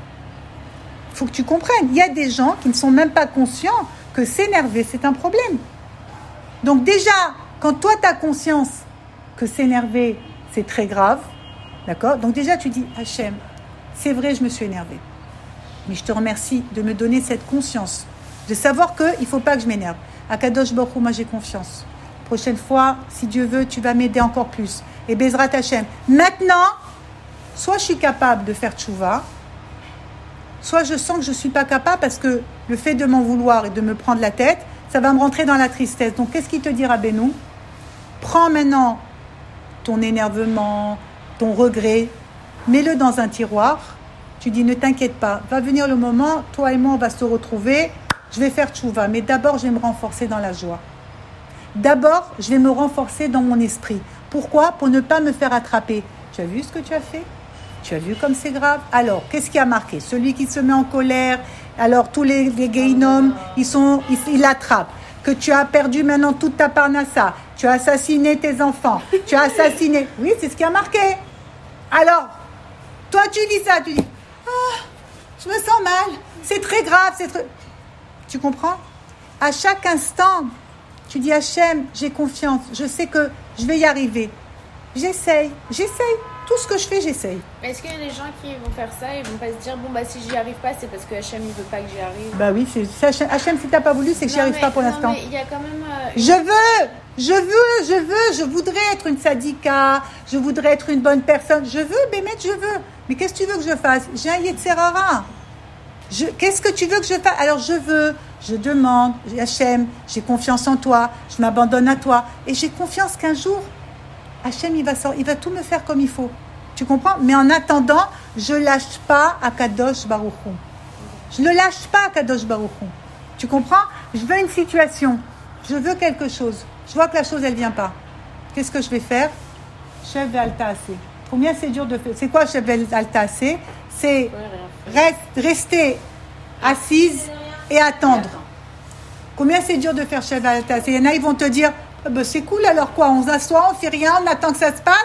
Il faut que tu comprennes. Il y a des gens qui ne sont même pas conscients que s'énerver, c'est un problème. Donc déjà, quand toi, tu as conscience que s'énerver, c'est très grave, d'accord? Donc déjà, tu dis, Hachem, c'est vrai, je me suis énervée. Mais je te remercie de me donner cette conscience, de savoir qu'il ne faut pas que je m'énerve. Akadosh Baruch Hu, moi j'ai confiance. Prochaine fois, si Dieu veut, tu vas m'aider encore plus. Et Bezrat Hachem. Maintenant, soit je suis capable de faire tchouva, soit je sens que je ne suis pas capable parce que le fait de m'en vouloir et de me prendre la tête, ça va me rentrer dans la tristesse. Donc qu'est-ce qu'il te dit, Rabbeinu? Prends maintenant ton énervement, ton regret, mets-le dans un tiroir. Tu dis, ne t'inquiète pas, va venir le moment, toi et moi, on va se retrouver, je vais faire tchouva, mais d'abord, je vais me renforcer dans la joie. D'abord, je vais me renforcer dans mon esprit. Pourquoi? Pour ne pas me faire attraper. Tu as vu ce que tu as fait? Tu as vu comme c'est grave? Alors, qu'est-ce qui a marqué? Celui qui se met en colère, alors tous les, les guéinomes, ils sont, ils, ils l'attrapent. que tu as perdu maintenant toute ta parnassa, tu as assassiné tes enfants, tu as assassiné... Oui, c'est ce qui a marqué. Alors, toi, tu dis ça, tu dis, ah, je me sens mal, c'est très grave, c'est très... Tu comprends? À chaque instant, tu dis, Hachem, j'ai confiance, je sais que je vais y arriver. J'essaye, j'essaye. Tout ce que je fais, j'essaye. Est-ce qu'il y a des gens qui vont faire ça et vont pas se dire, bon, bah, si j'y arrive pas, c'est parce que Hachem, il veut pas que j'y arrive? Bah oui, c'est, c'est Hachem, Hachem, si t'as pas voulu, c'est que j'y arrive pas pour non, l'instant. Mais il y a quand même... euh, Je veux, je veux, je veux, je voudrais être une sadika, je voudrais être une bonne personne. Je veux, Bémet, je veux. Mais qu'est-ce que tu veux que je fasse? J'ai un Yetzerara. Je, qu'est-ce que tu veux que je fasse? Alors je veux, je demande, Hachem, j'ai confiance en toi, je m'abandonne à toi. Et j'ai confiance qu'un jour, Hachem, il va, il va tout me faire comme il faut. Tu comprends? Mais en attendant, je ne lâche pas à Kadosh Baruch Hu. Je ne lâche pas à Kadosh Baruch Hu. Tu comprends? Je veux une situation. Je veux quelque chose. Je vois que la chose, elle ne vient pas. Qu'est-ce que je vais faire? Chef Altaasé. Combien c'est dur de faire? C'est quoi Chef Altaasé? C'est reste, rester assise et attendre. Combien c'est dur de faire Chef Altaasé? Il y en a, ils vont te dire, ah ben c'est cool, alors quoi? On s'assoit, on ne fait rien, on attend que ça se passe?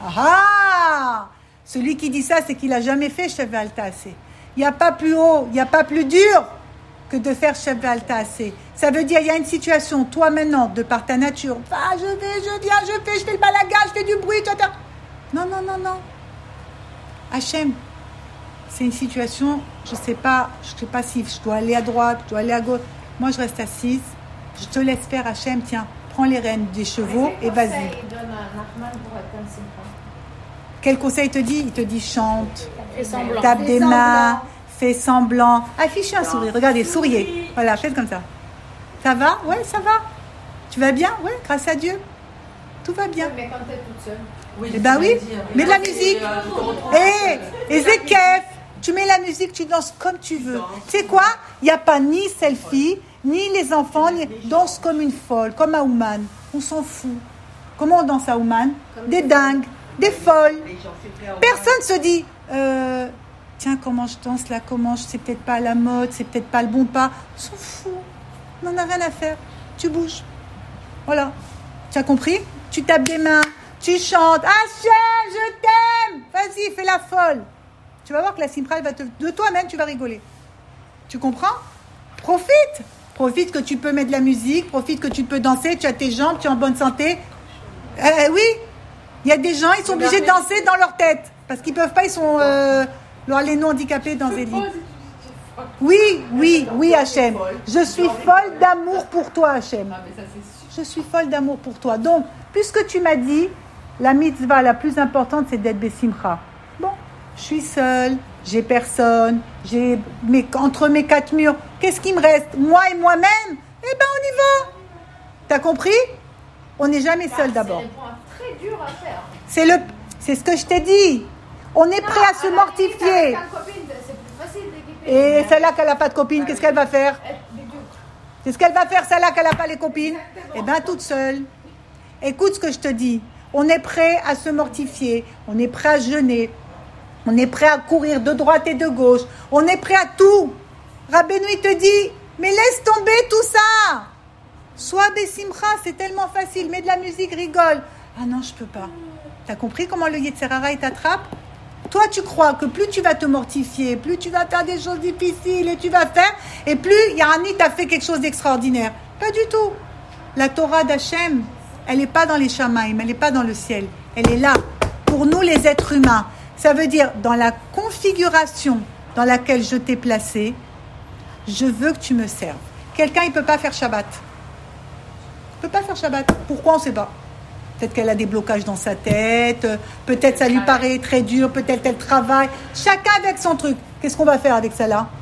Ah! Celui qui dit ça, c'est qu'il n'a jamais fait Chef Altaasé. Il n'y a pas plus haut, il n'y a pas plus dur que de faire Chef Altaasé. Ça veut dire, il y a une situation, toi maintenant, de par ta nature, ah, je vais, je viens, je fais, je fais le balaga, je fais du bruit, tu vois. Non, non, non, non. Hachem, c'est une situation, je ne sais pas, je ne sais pas si je dois aller à droite, je dois aller à gauche. Moi, je reste assise, je te laisse faire, Hachem, tiens, prends les rênes des chevaux et vas-y. Il donne un Nachman pour atteindre ses points. Quel conseil il te dit? Il te dit chante, Fais semblant. tape Fais des semblant. mains, fais semblant. Affichez un sourire, regardez, souriez. Voilà, faites comme ça. Ça va? Ouais, ça va. Tu vas bien? Ouais, grâce à Dieu. Tout va bien. Mais quand t'es toute seule. Oui, Eh ben oui, c'est-à-dire, mets de la c'est, musique. euh, tu te retrouves Hé, seul. et Zekef, tu mets la musique, tu danses comme tu veux. Tu sais quoi? Il n'y a pas ni selfie, ni les enfants, ni... danse comme une folle, comme à Ouman. On s'en fout. Comment on danse à Ouman? Des dingues, des folles. Personne se dit, euh, tiens, comment je danse là, comment je... c'est peut-être pas à la mode, c'est peut-être pas le bon pas. On s'en fout. On n'en a rien à faire. Tu bouges. Voilà. Tu as compris? Tu tapes des mains, tu chantes. Hachem, je t'aime. Vas-y, fais la folle. Tu vas voir que la simra, elle va te... de toi-même, tu vas rigoler. Tu comprends? Profite. Profite que tu peux mettre de la musique, profite que tu peux danser, tu as tes jambes, tu es en bonne santé. Euh, oui, il y a des gens, ils sont obligés de danser dans leur tête. Parce qu'ils ne peuvent pas, ils sont euh, les non-handicapés dans des lits. Oui, oui, oui, Hachem. Je suis folle d'amour pour toi, Hachem. Ah, mais ça, c'est sûr. Je suis folle d'amour pour toi. Donc, puisque tu m'as dit, la mitzvah la plus importante, c'est d'être Bessimcha. Bon, je suis seule, j'ai personne, j'ai mes, entre mes quatre murs, qu'est-ce qui me reste? Moi et moi-même? Eh ben, on y va. T'as compris? On n'est jamais seul d'abord. C'est des points très durs à faire. C'est, le, c'est ce que je t'ai dit. On est prêt à se mortifier. Avec ta copine, c'est plus facile d'équiper. Et celle-là qui n'a pas de copine, qu'est-ce qu'elle va faire? Qu'est-ce qu'elle va faire, celle-là, qu'elle n'a pas les copines? Eh bien, toute seule. Écoute ce que je te dis. On est prêt à se mortifier. On est prêt à jeûner. On est prêt à courir de droite et de gauche. On est prêt à tout. Rabbeinu, il te dit, mais laisse tomber tout ça. Sois Bessimcha, c'est tellement facile. Mets de la musique, rigole. Ah non, je peux pas. T'as compris comment le Yetzerara, il t'attrape? Toi, tu crois que plus tu vas te mortifier, plus tu vas faire des choses difficiles et tu vas faire, et plus Yarani t'a fait quelque chose d'extraordinaire. Pas du tout. La Torah d'Hachem, elle n'est pas dans les Shamaïm, elle n'est pas dans le ciel. Elle est là, pour nous les êtres humains. Ça veut dire, dans la configuration dans laquelle je t'ai placé, je veux que tu me serves. Quelqu'un, il ne peut pas faire Shabbat. Il ne peut pas faire Shabbat. Pourquoi, on ne sait pas. Peut-être qu'elle a des blocages dans sa tête, peut-être ça lui paraît très dur, peut-être elle travaille. Chacun avec son truc. Qu'est-ce qu'on va faire avec ça là?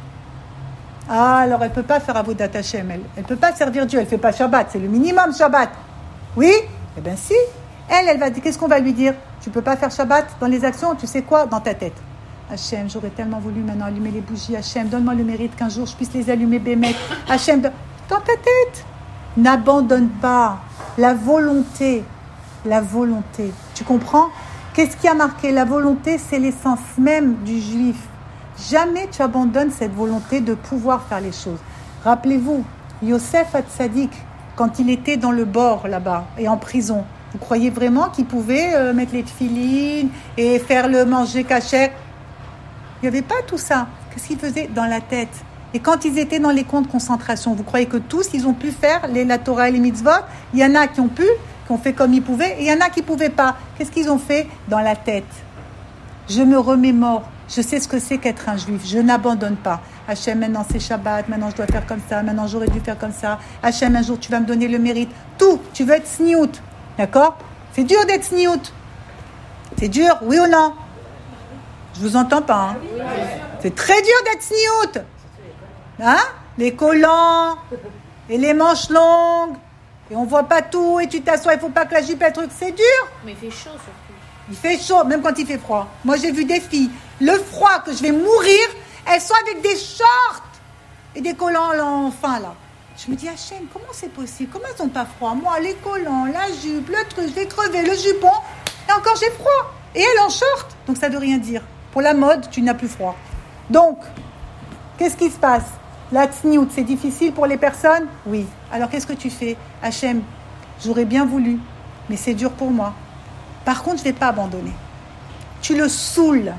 Ah, alors elle ne peut pas faire Avodat Hashem, elle ne peut pas servir Dieu, elle ne fait pas Shabbat, c'est le minimum Shabbat. Oui? Eh bien si. Elle, elle va dire, qu'est-ce qu'on va lui dire? Tu ne peux pas faire Shabbat dans les actions, tu sais quoi? Dans ta tête. Hachem, j'aurais tellement voulu maintenant allumer les bougies. Hachem, donne-moi le mérite qu'un jour je puisse les allumer, Bémet. Hachem, dans ta tête. N'abandonne pas la volonté. La volonté. Tu comprends? Qu'est-ce qui a marqué? La volonté, c'est l'essence même du juif. Jamais tu abandonnes cette volonté de pouvoir faire les choses. Rappelez-vous, Yosef Hatzadik, quand il était dans le bord là-bas et en prison, vous croyez vraiment qu'il pouvait euh, mettre les tefilines et faire le manger cachère? Il n'y avait pas tout ça. Qu'est-ce qu'ils faisaient dans la tête? Et quand ils étaient dans les camps de concentration, vous croyez que tous, ils ont pu faire les, la Torah et les mitzvot? Il y en a qui ont pu, qui ont fait comme ils pouvaient, et il y en a qui ne pouvaient pas. Qu'est-ce qu'ils ont fait dans la tête? Je me remémore. Je sais ce que c'est qu'être un juif. Je n'abandonne pas. Hachem, maintenant c'est Shabbat, maintenant je dois faire comme ça, maintenant j'aurais dû faire comme ça. Hachem, un jour tu vas me donner le mérite. Tout, tu veux être sniout. D'accord? C'est dur d'être sniout. C'est dur, oui ou non? Je vous entends pas. Hein? C'est très dur d'être sniout. Hein? Les collants et les manches longues et on voit pas tout et tu t'assois, il faut pas que la jupe ait un truc, c'est dur. Mais il fait chaud surtout. Il fait chaud, même quand il fait froid. Moi j'ai vu des filles, le froid que je vais mourir, elles sont avec des shorts et des collants enfin là. Je me dis, Hachem, comment c'est possible? Comment elles n'ont pas froid? Moi, les collants, la jupe, le truc, je vais crever, le jupon, et encore j'ai froid. Et elle en short, donc ça veut rien dire. Pour la mode, tu n'as plus froid. Donc, qu'est-ce qui se passe? La tsniout, c'est difficile pour les personnes? Oui. Alors qu'est-ce que tu fais? Hachem, j'aurais bien voulu, mais c'est dur pour moi. Par contre, je ne vais pas abandonner. Tu le saoules.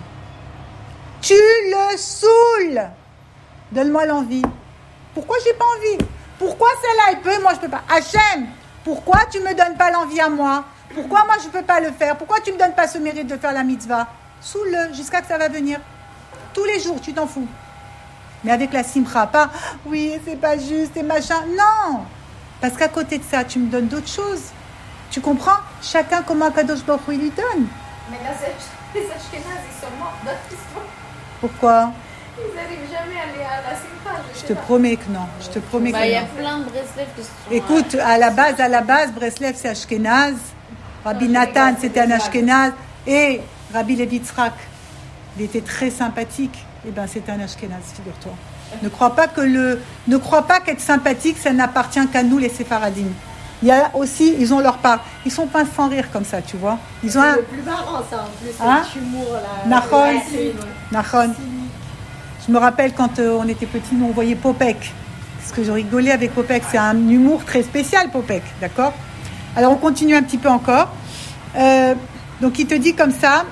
Tu le saoules. Donne-moi l'envie. Pourquoi j'ai pas envie? Pourquoi celle-là, elle peut, moi je peux pas? Hachem, pourquoi tu me donnes pas l'envie à moi? Pourquoi moi je peux pas le faire? Pourquoi tu me donnes pas ce mérite de faire la mitzvah? Saoule-le jusqu'à que ça va venir. Tous les jours, tu t'en fous. Mais avec la simcha, pas « oui, c'est pas juste et machin ». Non, parce qu'à côté de ça, tu me donnes d'autres choses. Tu comprends? Chacun comment Kadosh Baruch Hu, il lui donne. Mais là, les Ashkénazes, ils sont morts dans l'histoire. Pourquoi? Ils n'arrivent jamais à aller à la simcha. Je, je te promets que non. Je te promets bah, que non. Il y a plein de Breslev qui sont... Écoute, à la base, à la base, Breslev, c'est Ashkénaz. Rabbi Nathan, c'était un Ashkénaz. Et Rabbi Levi Tzrak, il était très sympathique. Eh bien, c'est un Ashkénaz, figure-toi. Ne crois pas que le, ne crois pas qu'être sympathique, ça n'appartient qu'à nous, les Séfaradim. Il y a aussi, ils ont leur part. Ils sont pas sans rire comme ça, tu vois. Ils ont c'est un... le plus marrant, ça, en plus. Hein? C'est l'humour, là. Nahon. Ouais, Nahon. Je me rappelle quand euh, on était petits, nous on voyait Popek. Parce que je rigolais avec Popek. C'est un humour très spécial, Popek. D'accord? Alors, on continue un petit peu encore. Euh, donc, il te dit comme ça.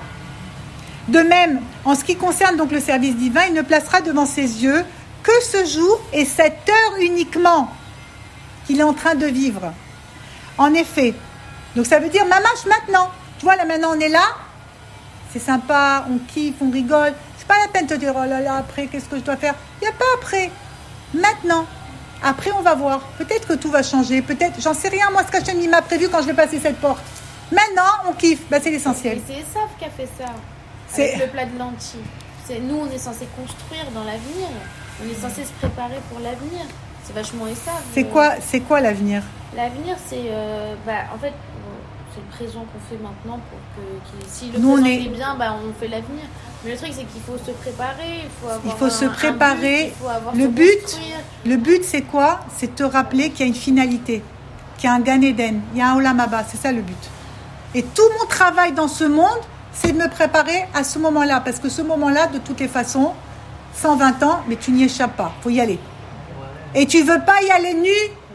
De même, en ce qui concerne donc le service divin, il ne placera devant ses yeux que ce jour et cette heure uniquement qu'il est en train de vivre. En effet, donc ça veut dire mamache maintenant. Tu vois, là maintenant on est là, c'est sympa, on kiffe, on rigole. C'est pas la peine de te dire oh là là, après qu'est-ce que je dois faire? Il n'y a pas après. Maintenant. Après on va voir. Peut-être que tout va changer. Peut-être, j'en sais rien. Moi, ce qu'Hachem m'a prévu quand je vais passer cette porte. Maintenant, on kiffe. Ben, c'est l'essentiel. Mais c'est Esav qui a fait ça. C'est... Avec le plat de lentilles. C'est, nous, on est censé construire dans l'avenir. On est censé se préparer pour l'avenir. C'est vachement Esav. C'est quoi, c'est quoi l'avenir? L'avenir, c'est... Euh, bah, en fait, bon, c'est le présent qu'on fait maintenant pour que... Qui, si le Nous, présent on est... est bien, bah, on fait l'avenir. Mais le truc, c'est qu'il faut se préparer. Il faut, avoir il faut un, se préparer. Un but, il faut avoir le, se but, construire. le but, c'est quoi? C'est de te rappeler qu'il y a une finalité. Qu'il y a un Gan Eden. Il y a un Olam Haba. C'est ça le but. Et tout mon travail dans ce monde, c'est de me préparer à ce moment-là. Parce que ce moment-là, de toutes les façons, cent vingt ans, mais tu n'y échappes pas. Il faut y aller. Et tu ne veux pas y aller nu.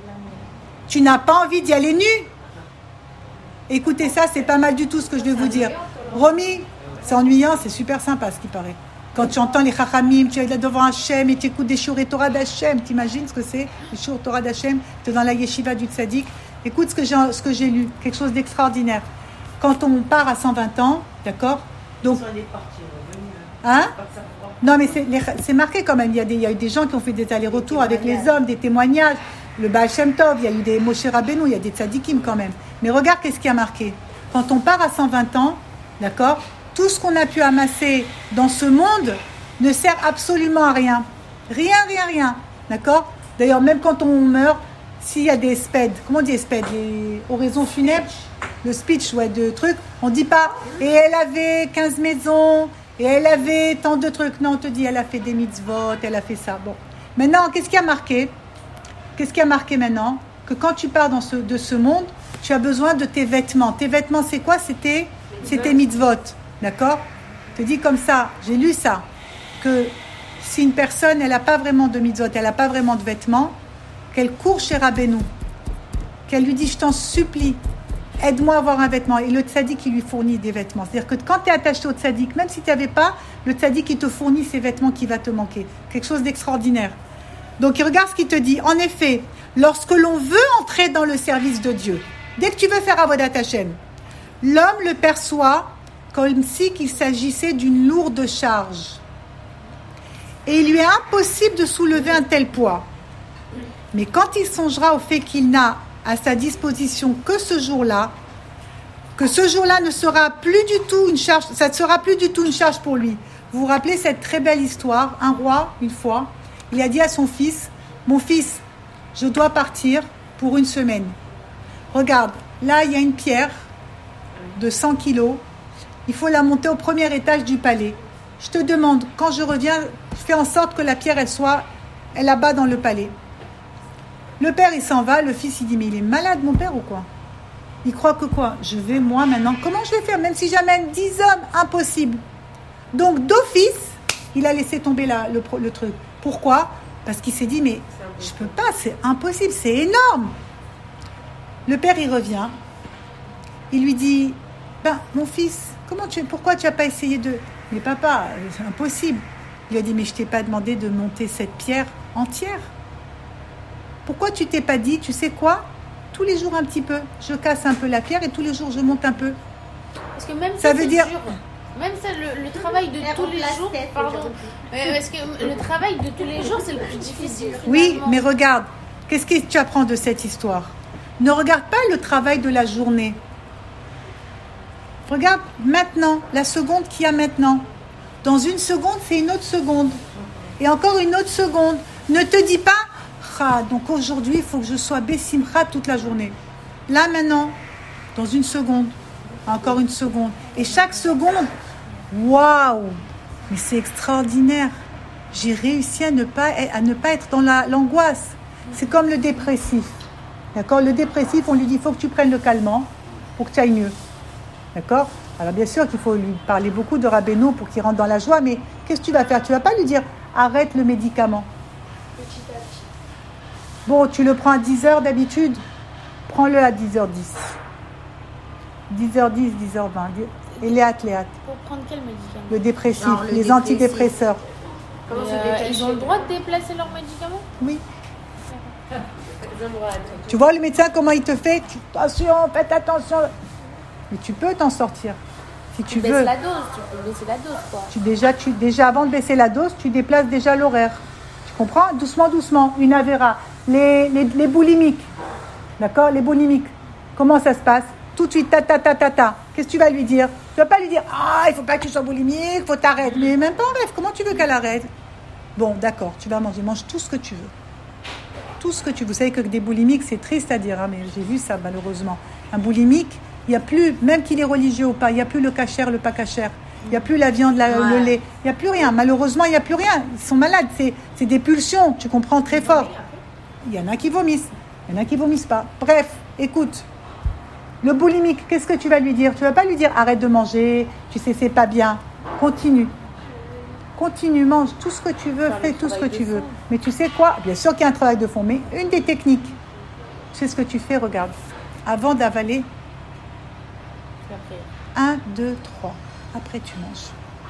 Tu n'as pas envie d'y aller nu. Écoutez ça, c'est pas mal du tout ce que je vais vous dire. Romy, c'est ennuyant, c'est super sympa ce qui paraît. Quand tu entends les chachamim, tu es là devant Hachem et tu écoutes des shiur et Torah d'Hachem. T'imagines ce que c'est? Les shiur Torah d'Hachem, tu es dans la yeshiva du tzaddik. Écoute ce que j'ai, ce que j'ai lu, quelque chose d'extraordinaire. Quand on part à cent vingt ans, d'accord? Donc, hein? Non, mais c'est, les, c'est marqué quand même. Il y, a des, il y a eu des gens qui ont fait des allers-retours avec les hommes, des témoignages. Le Baal Shem Tov, il y a eu des Moshe Rabbeinu, il y a des tzadikim quand même. Mais regarde qu'est-ce qui a marqué. Quand on part à cent vingt ans, d'accord? Tout ce qu'on a pu amasser dans ce monde ne sert absolument à rien. Rien, rien, rien. D'accord? D'ailleurs, même quand on meurt, s'il y a des speds, comment on dit speds, des oraisons funèbres, le speech, ouais, de trucs, on ne dit pas, et elle avait quinze maisons, et elle avait tant de trucs. Non, on te dit, elle a fait des mitzvot, elle a fait ça. Bon. Maintenant, qu'est-ce qui a marqué? Qu'est-ce qui a marqué maintenant? Que quand tu pars dans ce, de ce monde, tu as besoin de tes vêtements. Tes vêtements, c'est quoi? C'était, c'était mitzvot. D'accord? Je te dis comme ça, j'ai lu ça, que si une personne, elle n'a pas vraiment de mitzvot, elle n'a pas vraiment de vêtements, qu'elle court chez Rabbeinu. qu'elle lui dit, je t'en supplie, aide-moi à avoir un vêtement. Et le tzaddik, il lui fournit des vêtements. C'est-à-dire que quand tu es attaché au tzaddik, même si tu n'avais pas, le tzaddik, il te fournit ces vêtements qui va te manquer. Quelque chose d'extraordinaire. Donc, regarde ce qu'il te dit. En effet, lorsque l'on veut entrer dans le service de Dieu, dès que tu veux faire Avodat Hashem, l'homme le perçoit comme si qu'il s'agissait d'une lourde charge. Et il lui est impossible de soulever un tel poids. Mais quand il songera au fait qu'il n'a à sa disposition que ce jour-là, que ce jour-là ne sera plus du tout une charge, ça ne sera plus du tout une charge pour lui. Vous vous rappelez cette très belle histoire? Un roi, une fois, il a dit à son fils, mon fils, je dois partir pour une semaine. Regarde, là il y a une pierre de cent kilos, il faut la monter au premier étage du palais. Je te demande, quand je reviens, fais en sorte que la pierre elle soit elle là-bas dans le palais. Le père, il s'en va. Le fils, il dit, mais il est malade, mon père, ou quoi? Il croit que quoi? Je vais, moi, maintenant, comment je vais faire? Même si j'amène dix hommes, impossible. Donc, d'office, il a laissé tomber la, le, le truc. Pourquoi? Parce qu'il s'est dit, mais je peux pas, c'est impossible, c'est énorme. Le père, il revient. Il lui dit, ben, mon fils, comment tu, pourquoi tu n'as pas essayé de... Mais papa, c'est impossible. Il lui a dit, mais je t'ai pas demandé de monter cette pierre entière. Pourquoi tu t'es pas dit, tu sais quoi? Tous les jours un petit peu, je casse un peu la pierre et tous les jours je monte un peu. Parce que même ça, ça, veut c'est dire... dur. Même ça, le, le travail de tous les jours, pardon. Euh, parce que le travail de tous les jours, c'est le plus difficile. Oui, finalement. mais regarde, qu'est-ce que tu apprends de cette histoire? Ne regarde pas le travail de la journée. Regarde maintenant, la seconde qu'il y a maintenant. Dans une seconde, c'est une autre seconde. Et encore une autre seconde. Ne te dis pas, ah, donc aujourd'hui, il faut que je sois Bessimcha toute la journée. Là, maintenant, dans une seconde, encore une seconde. Et chaque seconde, waouh, mais c'est extraordinaire. J'ai réussi à ne pas, à ne pas être dans la, l'angoisse. C'est comme le dépressif. D'accord? Le dépressif, on lui dit, il faut que tu prennes le calmant pour que tu ailles mieux. D'accord? Alors bien sûr qu'il faut lui parler beaucoup de Rabbeinu pour qu'il rentre dans la joie, mais qu'est-ce que tu vas faire? Tu ne vas pas lui dire, arrête le médicament. Petit à petit. Bon, tu le prends à dix heures d'habitude, prends-le à dix heures dix. dix heures dix, dix heures vingt. Et léate, léate. Pour prendre quel médicament? Le dépressif, Genre le les dépressif. antidépresseurs. Comment Et, se euh, détacher? Ils ont le droit de déplacer leurs médicaments? Oui. Ils ont le droit à tout. Tu vois le médecin, comment il te fait? Tu- Attention, faites attention. Mais tu peux t'en sortir. Si tu Tu baisses veux. la dose, tu peux baisser la dose, quoi. Tu déjà, tu, déjà, avant de baisser la dose, tu déplaces déjà l'horaire. Tu comprends? Doucement, doucement. Une Avera. Les, les, les boulimiques. D'accord? Les boulimiques. Comment ça se passe? Tout de suite, ta, ta, ta, ta, ta. Qu'est-ce que tu vas lui dire? Tu vas pas lui dire, ah, il faut pas que tu sois boulimique, il faut t'arrêter. Mais même pas en rêve. Comment tu veux qu'elle arrête? Bon, d'accord, tu vas manger. Mange tout ce que tu veux. Tout ce que tu veux. Vous savez que des boulimiques, c'est triste à dire, hein, mais j'ai vu ça, malheureusement. Un boulimique, il n'y a plus, même qu'il est religieux ou pas, il n'y a plus le cachère, le pas cachère. Il n'y a plus la viande, la, Ouais. le lait. Il n'y a plus rien. Malheureusement, il n'y a plus rien. Ils sont malades. C'est, c'est des pulsions. Tu comprends très fort. Il y en a qui vomissent. Il y en a qui vomissent pas. Bref, écoute. Le boulimique, qu'est-ce que tu vas lui dire? Tu ne vas pas lui dire arrête de manger, tu sais, c'est pas bien. Continue. Continue, mange tout ce que tu veux, Faire fais le tout ce que travail de tu veux. fond. Mais tu sais quoi? Bien sûr qu'il y a un travail de fond, mais une des techniques, tu sais ce que tu fais, regarde. Avant d'avaler, Après. un, deux, trois. Après, tu manges.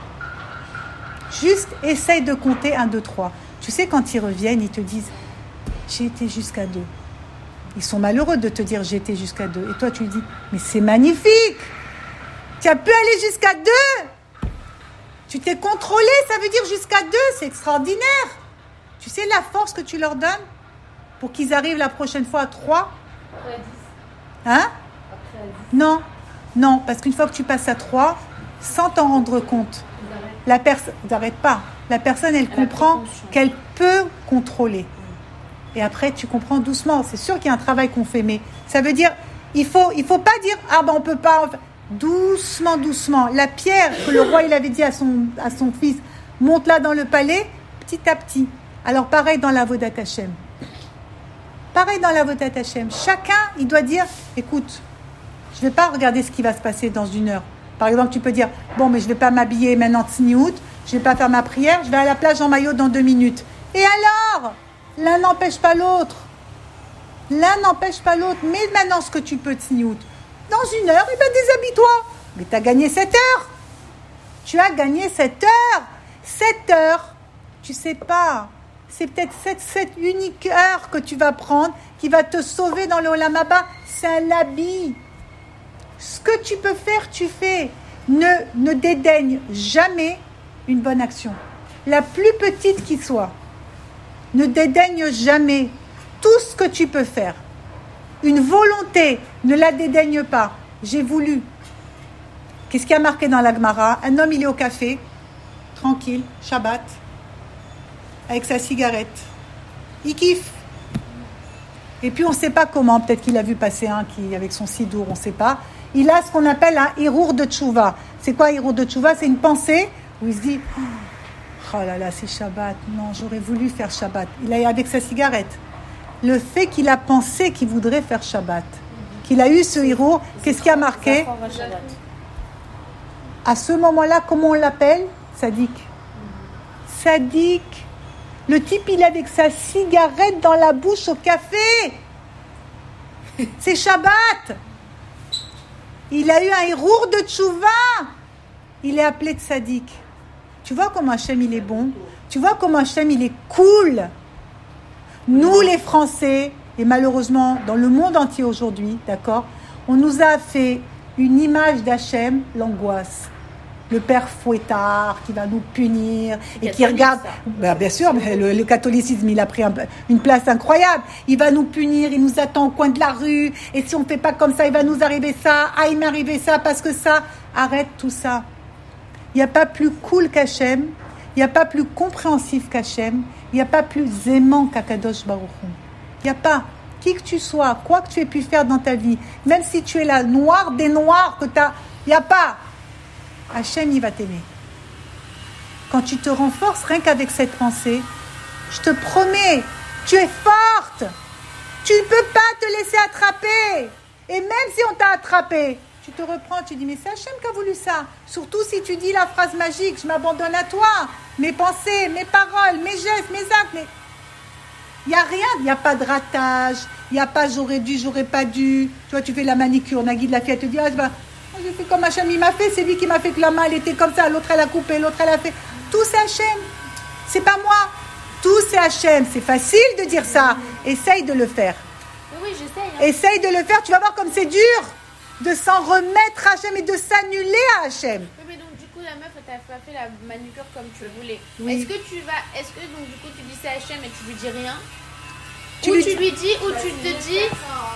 Juste essaye de compter un, deux, trois. Tu sais, quand ils reviennent, ils te disent j'ai été jusqu'à deux. Ils sont malheureux de te dire j'ai été jusqu'à deux. Et toi, tu lui dis mais c'est magnifique! Tu as pu aller jusqu'à deux! Tu t'es contrôlé, ça veut dire jusqu'à deux, c'est extraordinaire! Tu sais la force que tu leur donnes pour qu'ils arrivent la prochaine fois à trois? Après à dix. Hein? Après à dix. Non, non, parce qu'une fois que tu passes à trois, sans t'en rendre compte, Ils arrêtent. la personne n'arrête pas. La personne, elle, Elle a comprend pris conscience. qu'elle peut contrôler. Et après, tu comprends doucement. C'est sûr qu'il y a un travail qu'on fait, mais ça veut dire, il faut, il faut pas dire, ah ben on peut pas. Enfin, doucement, doucement. La pierre que le roi il avait dit à son, à son fils, monte là dans le palais, petit à petit. Alors pareil dans la Avodat Hashem. Pareil dans la Avodat Hashem. Chacun, il doit dire, écoute, je ne vais pas regarder ce qui va se passer dans une heure. Par exemple, tu peux dire, bon, mais je ne vais pas m'habiller maintenant tsniout, je ne vais pas faire ma prière, je vais à la plage en maillot dans deux minutes. Et alors? L'un n'empêche pas l'autre. L'un n'empêche pas l'autre. Mais maintenant, ce que tu peux, Tsniout, dans une heure, eh bien, déshabille-toi. Mais tu as gagné sept heures. Tu as gagné sept heures. sept heures, tu sais pas. C'est peut-être cette, cette unique heure que tu vas prendre qui va te sauver dans le Olam Haba. C'est un habit. Ce que tu peux faire, tu fais. Ne, ne dédaigne jamais une bonne action. La plus petite qui soit. Ne dédaigne jamais tout ce que tu peux faire. Une volonté, ne la dédaigne pas. J'ai voulu. Qu'est-ce qu'il y a marqué dans la Gemara? Un homme, il est au café, tranquille, Shabbat, avec sa cigarette. Il kiffe. Et puis on ne sait pas comment, peut-être qu'il a vu passer un qui, avec son sidour, on ne sait pas. Il a ce qu'on appelle un hirour de tchouva. C'est quoi un hirour de tchouva? C'est une pensée où il se dit oh là là, c'est Shabbat, non, j'aurais voulu faire Shabbat. Il est avec sa cigarette. Le fait qu'il a pensé qu'il voudrait faire Shabbat, qu'il a eu ce hirour, qu'est-ce qui a marqué? À ce moment-là, comment on l'appelle? Sadiq. Sadiq. Le type, il est avec sa cigarette dans la bouche au café. C'est Shabbat. Il a eu un hirour de tchouva. Il est appelé de Sadiq. Tu vois comment Hachem, il est bon? Tu vois comment Hachem, il est cool? Nous, les Français, et malheureusement dans le monde entier aujourd'hui, d'accord, on nous a fait une image d'Hachem, l'angoisse. Le père fouettard qui va nous punir et qui regarde. Ben, bien sûr, mais le, le catholicisme, il a pris un, une place incroyable. Il va nous punir, il nous attend au coin de la rue. Et si on ne fait pas comme ça, il va nous arriver ça. Ah, il m'est arrivé ça parce que ça. Arrête tout ça. Il n'y a pas plus cool qu'Hachem. Il n'y a pas plus compréhensif qu'Hachem. Il n'y a pas plus aimant qu'Akadosh Baruch Hu. Il n'y a pas. Qui que tu sois, quoi que tu aies pu faire dans ta vie, même si tu es la noire des noirs que tu as, il n'y a pas. Hachem, il va t'aimer. Quand tu te renforces rien qu'avec cette pensée, je te promets, tu es forte. Tu ne peux pas te laisser attraper. Et même si on t'a attrapé, tu te reprends, tu dis, mais c'est Hachem qui a voulu ça. Surtout si tu dis la phrase magique, je m'abandonne à toi. Mes pensées, mes paroles, mes gestes, mes actes. Mais... il n'y a rien, il n'y a pas de ratage. Il n'y a pas j'aurais dû, j'aurais pas dû. Tu vois, tu fais la manicure, Nagui de la fille, elle te dit, ah, ben, j'ai fait comme Hachem, il m'a fait, c'est lui qui m'a fait que la main, elle était comme ça, l'autre, elle a coupé, l'autre, elle a fait. Tout c'est Hachem, c'est pas moi. Tout c'est Hachem, c'est facile de dire ça. Essaye de le faire. Oui, j'essaye. Hein. Essaye de le faire, tu vas voir comme c'est dur de s'en remettre à Hachem et de s'annuler à Hachem. Oui, mais donc du coup, la meuf, elle t'a pas fait la manucure comme tu voulais. Oui. Est-ce que tu vas, est-ce que donc du coup, tu dis c'est Hachem et tu lui dis rien? Tu ou lui tu dis... lui dis, ou tu te dis...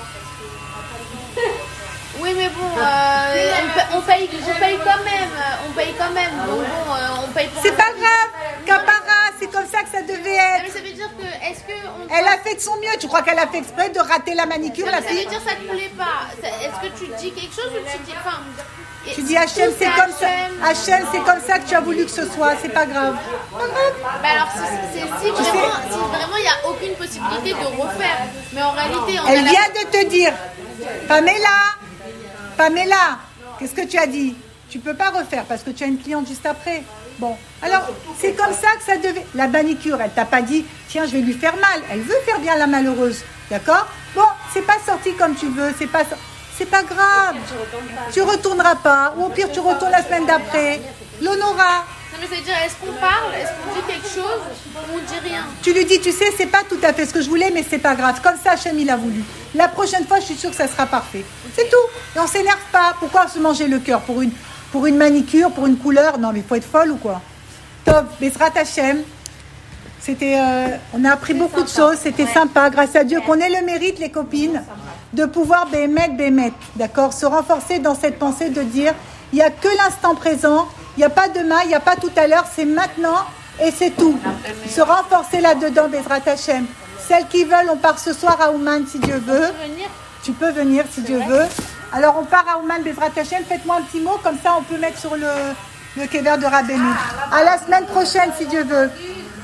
Oui, mais bon, euh, on, paye, on, paye, on paye quand même, on paye quand même, donc bon, euh, on paye pour... C'est pas grave, Capara, c'est comme ça que ça devait être. Non, mais ça veut dire que, est-ce que... On elle a fait de son mieux, tu crois qu'elle a fait exprès de rater la manicure, non, la ça fille? veut dire que ça te plaît pas. Est-ce que tu dis quelque chose ou tu dis... Enfin, tu dis Hachem, c'est comme ça, Hachem, c'est comme ça que tu as voulu que ce soit, c'est pas grave. Pas grave. Bah alors, si, si, si vraiment si vraiment il n'y a aucune possibilité de refaire, mais en réalité... On elle a vient la... de te dire, Pamela, Pamela, qu'est-ce que tu as dit? Tu peux pas refaire parce que tu as une cliente juste après. Bon, alors c'est comme ça que ça devait. La manicure, elle t'a pas dit, tiens, je vais lui faire mal. Elle veut faire bien la malheureuse, d'accord? Bon, c'est pas sorti comme tu veux, c'est pas, c'est pas grave. Tu retourneras pas, ou au pire tu retournes la semaine d'après. L'honora. Non mais ça veut dire, est-ce qu'on parle, est-ce qu'on dit quelque chose ou on dit rien? Tu lui dis, tu sais, c'est pas tout à fait ce que je voulais, mais c'est pas grave. Comme ça, Hachem, il a voulu. La prochaine fois, je suis sûre que ça sera parfait. C'est tout. Et on s'énerve pas. Pourquoi se manger le cœur pour une, pour une manicure, pour une couleur? Non, mais il faut être folle ou quoi? Top, Bezrat Hachem. C'était, euh, on a appris beaucoup sympa. de choses. C'était ouais. sympa. Grâce à Dieu ouais. qu'on ait le mérite, les copines, de pouvoir bémettre, bémettre. D'accord? Se renforcer dans cette pensée de dire, il n'y a que l'instant présent. Il n'y a pas demain, il n'y a pas tout à l'heure, c'est maintenant et c'est tout. Se renforcer là-dedans, Bezrat Hachem. Celles qui veulent, on part ce soir à Ouman si Dieu veut. Tu peux venir si Dieu veut. Alors on part à Ouman, Bezrat Hachem. Faites-moi un petit mot, comme ça on peut mettre sur le, le kever de Rabbeinu. À la semaine prochaine si Dieu veut.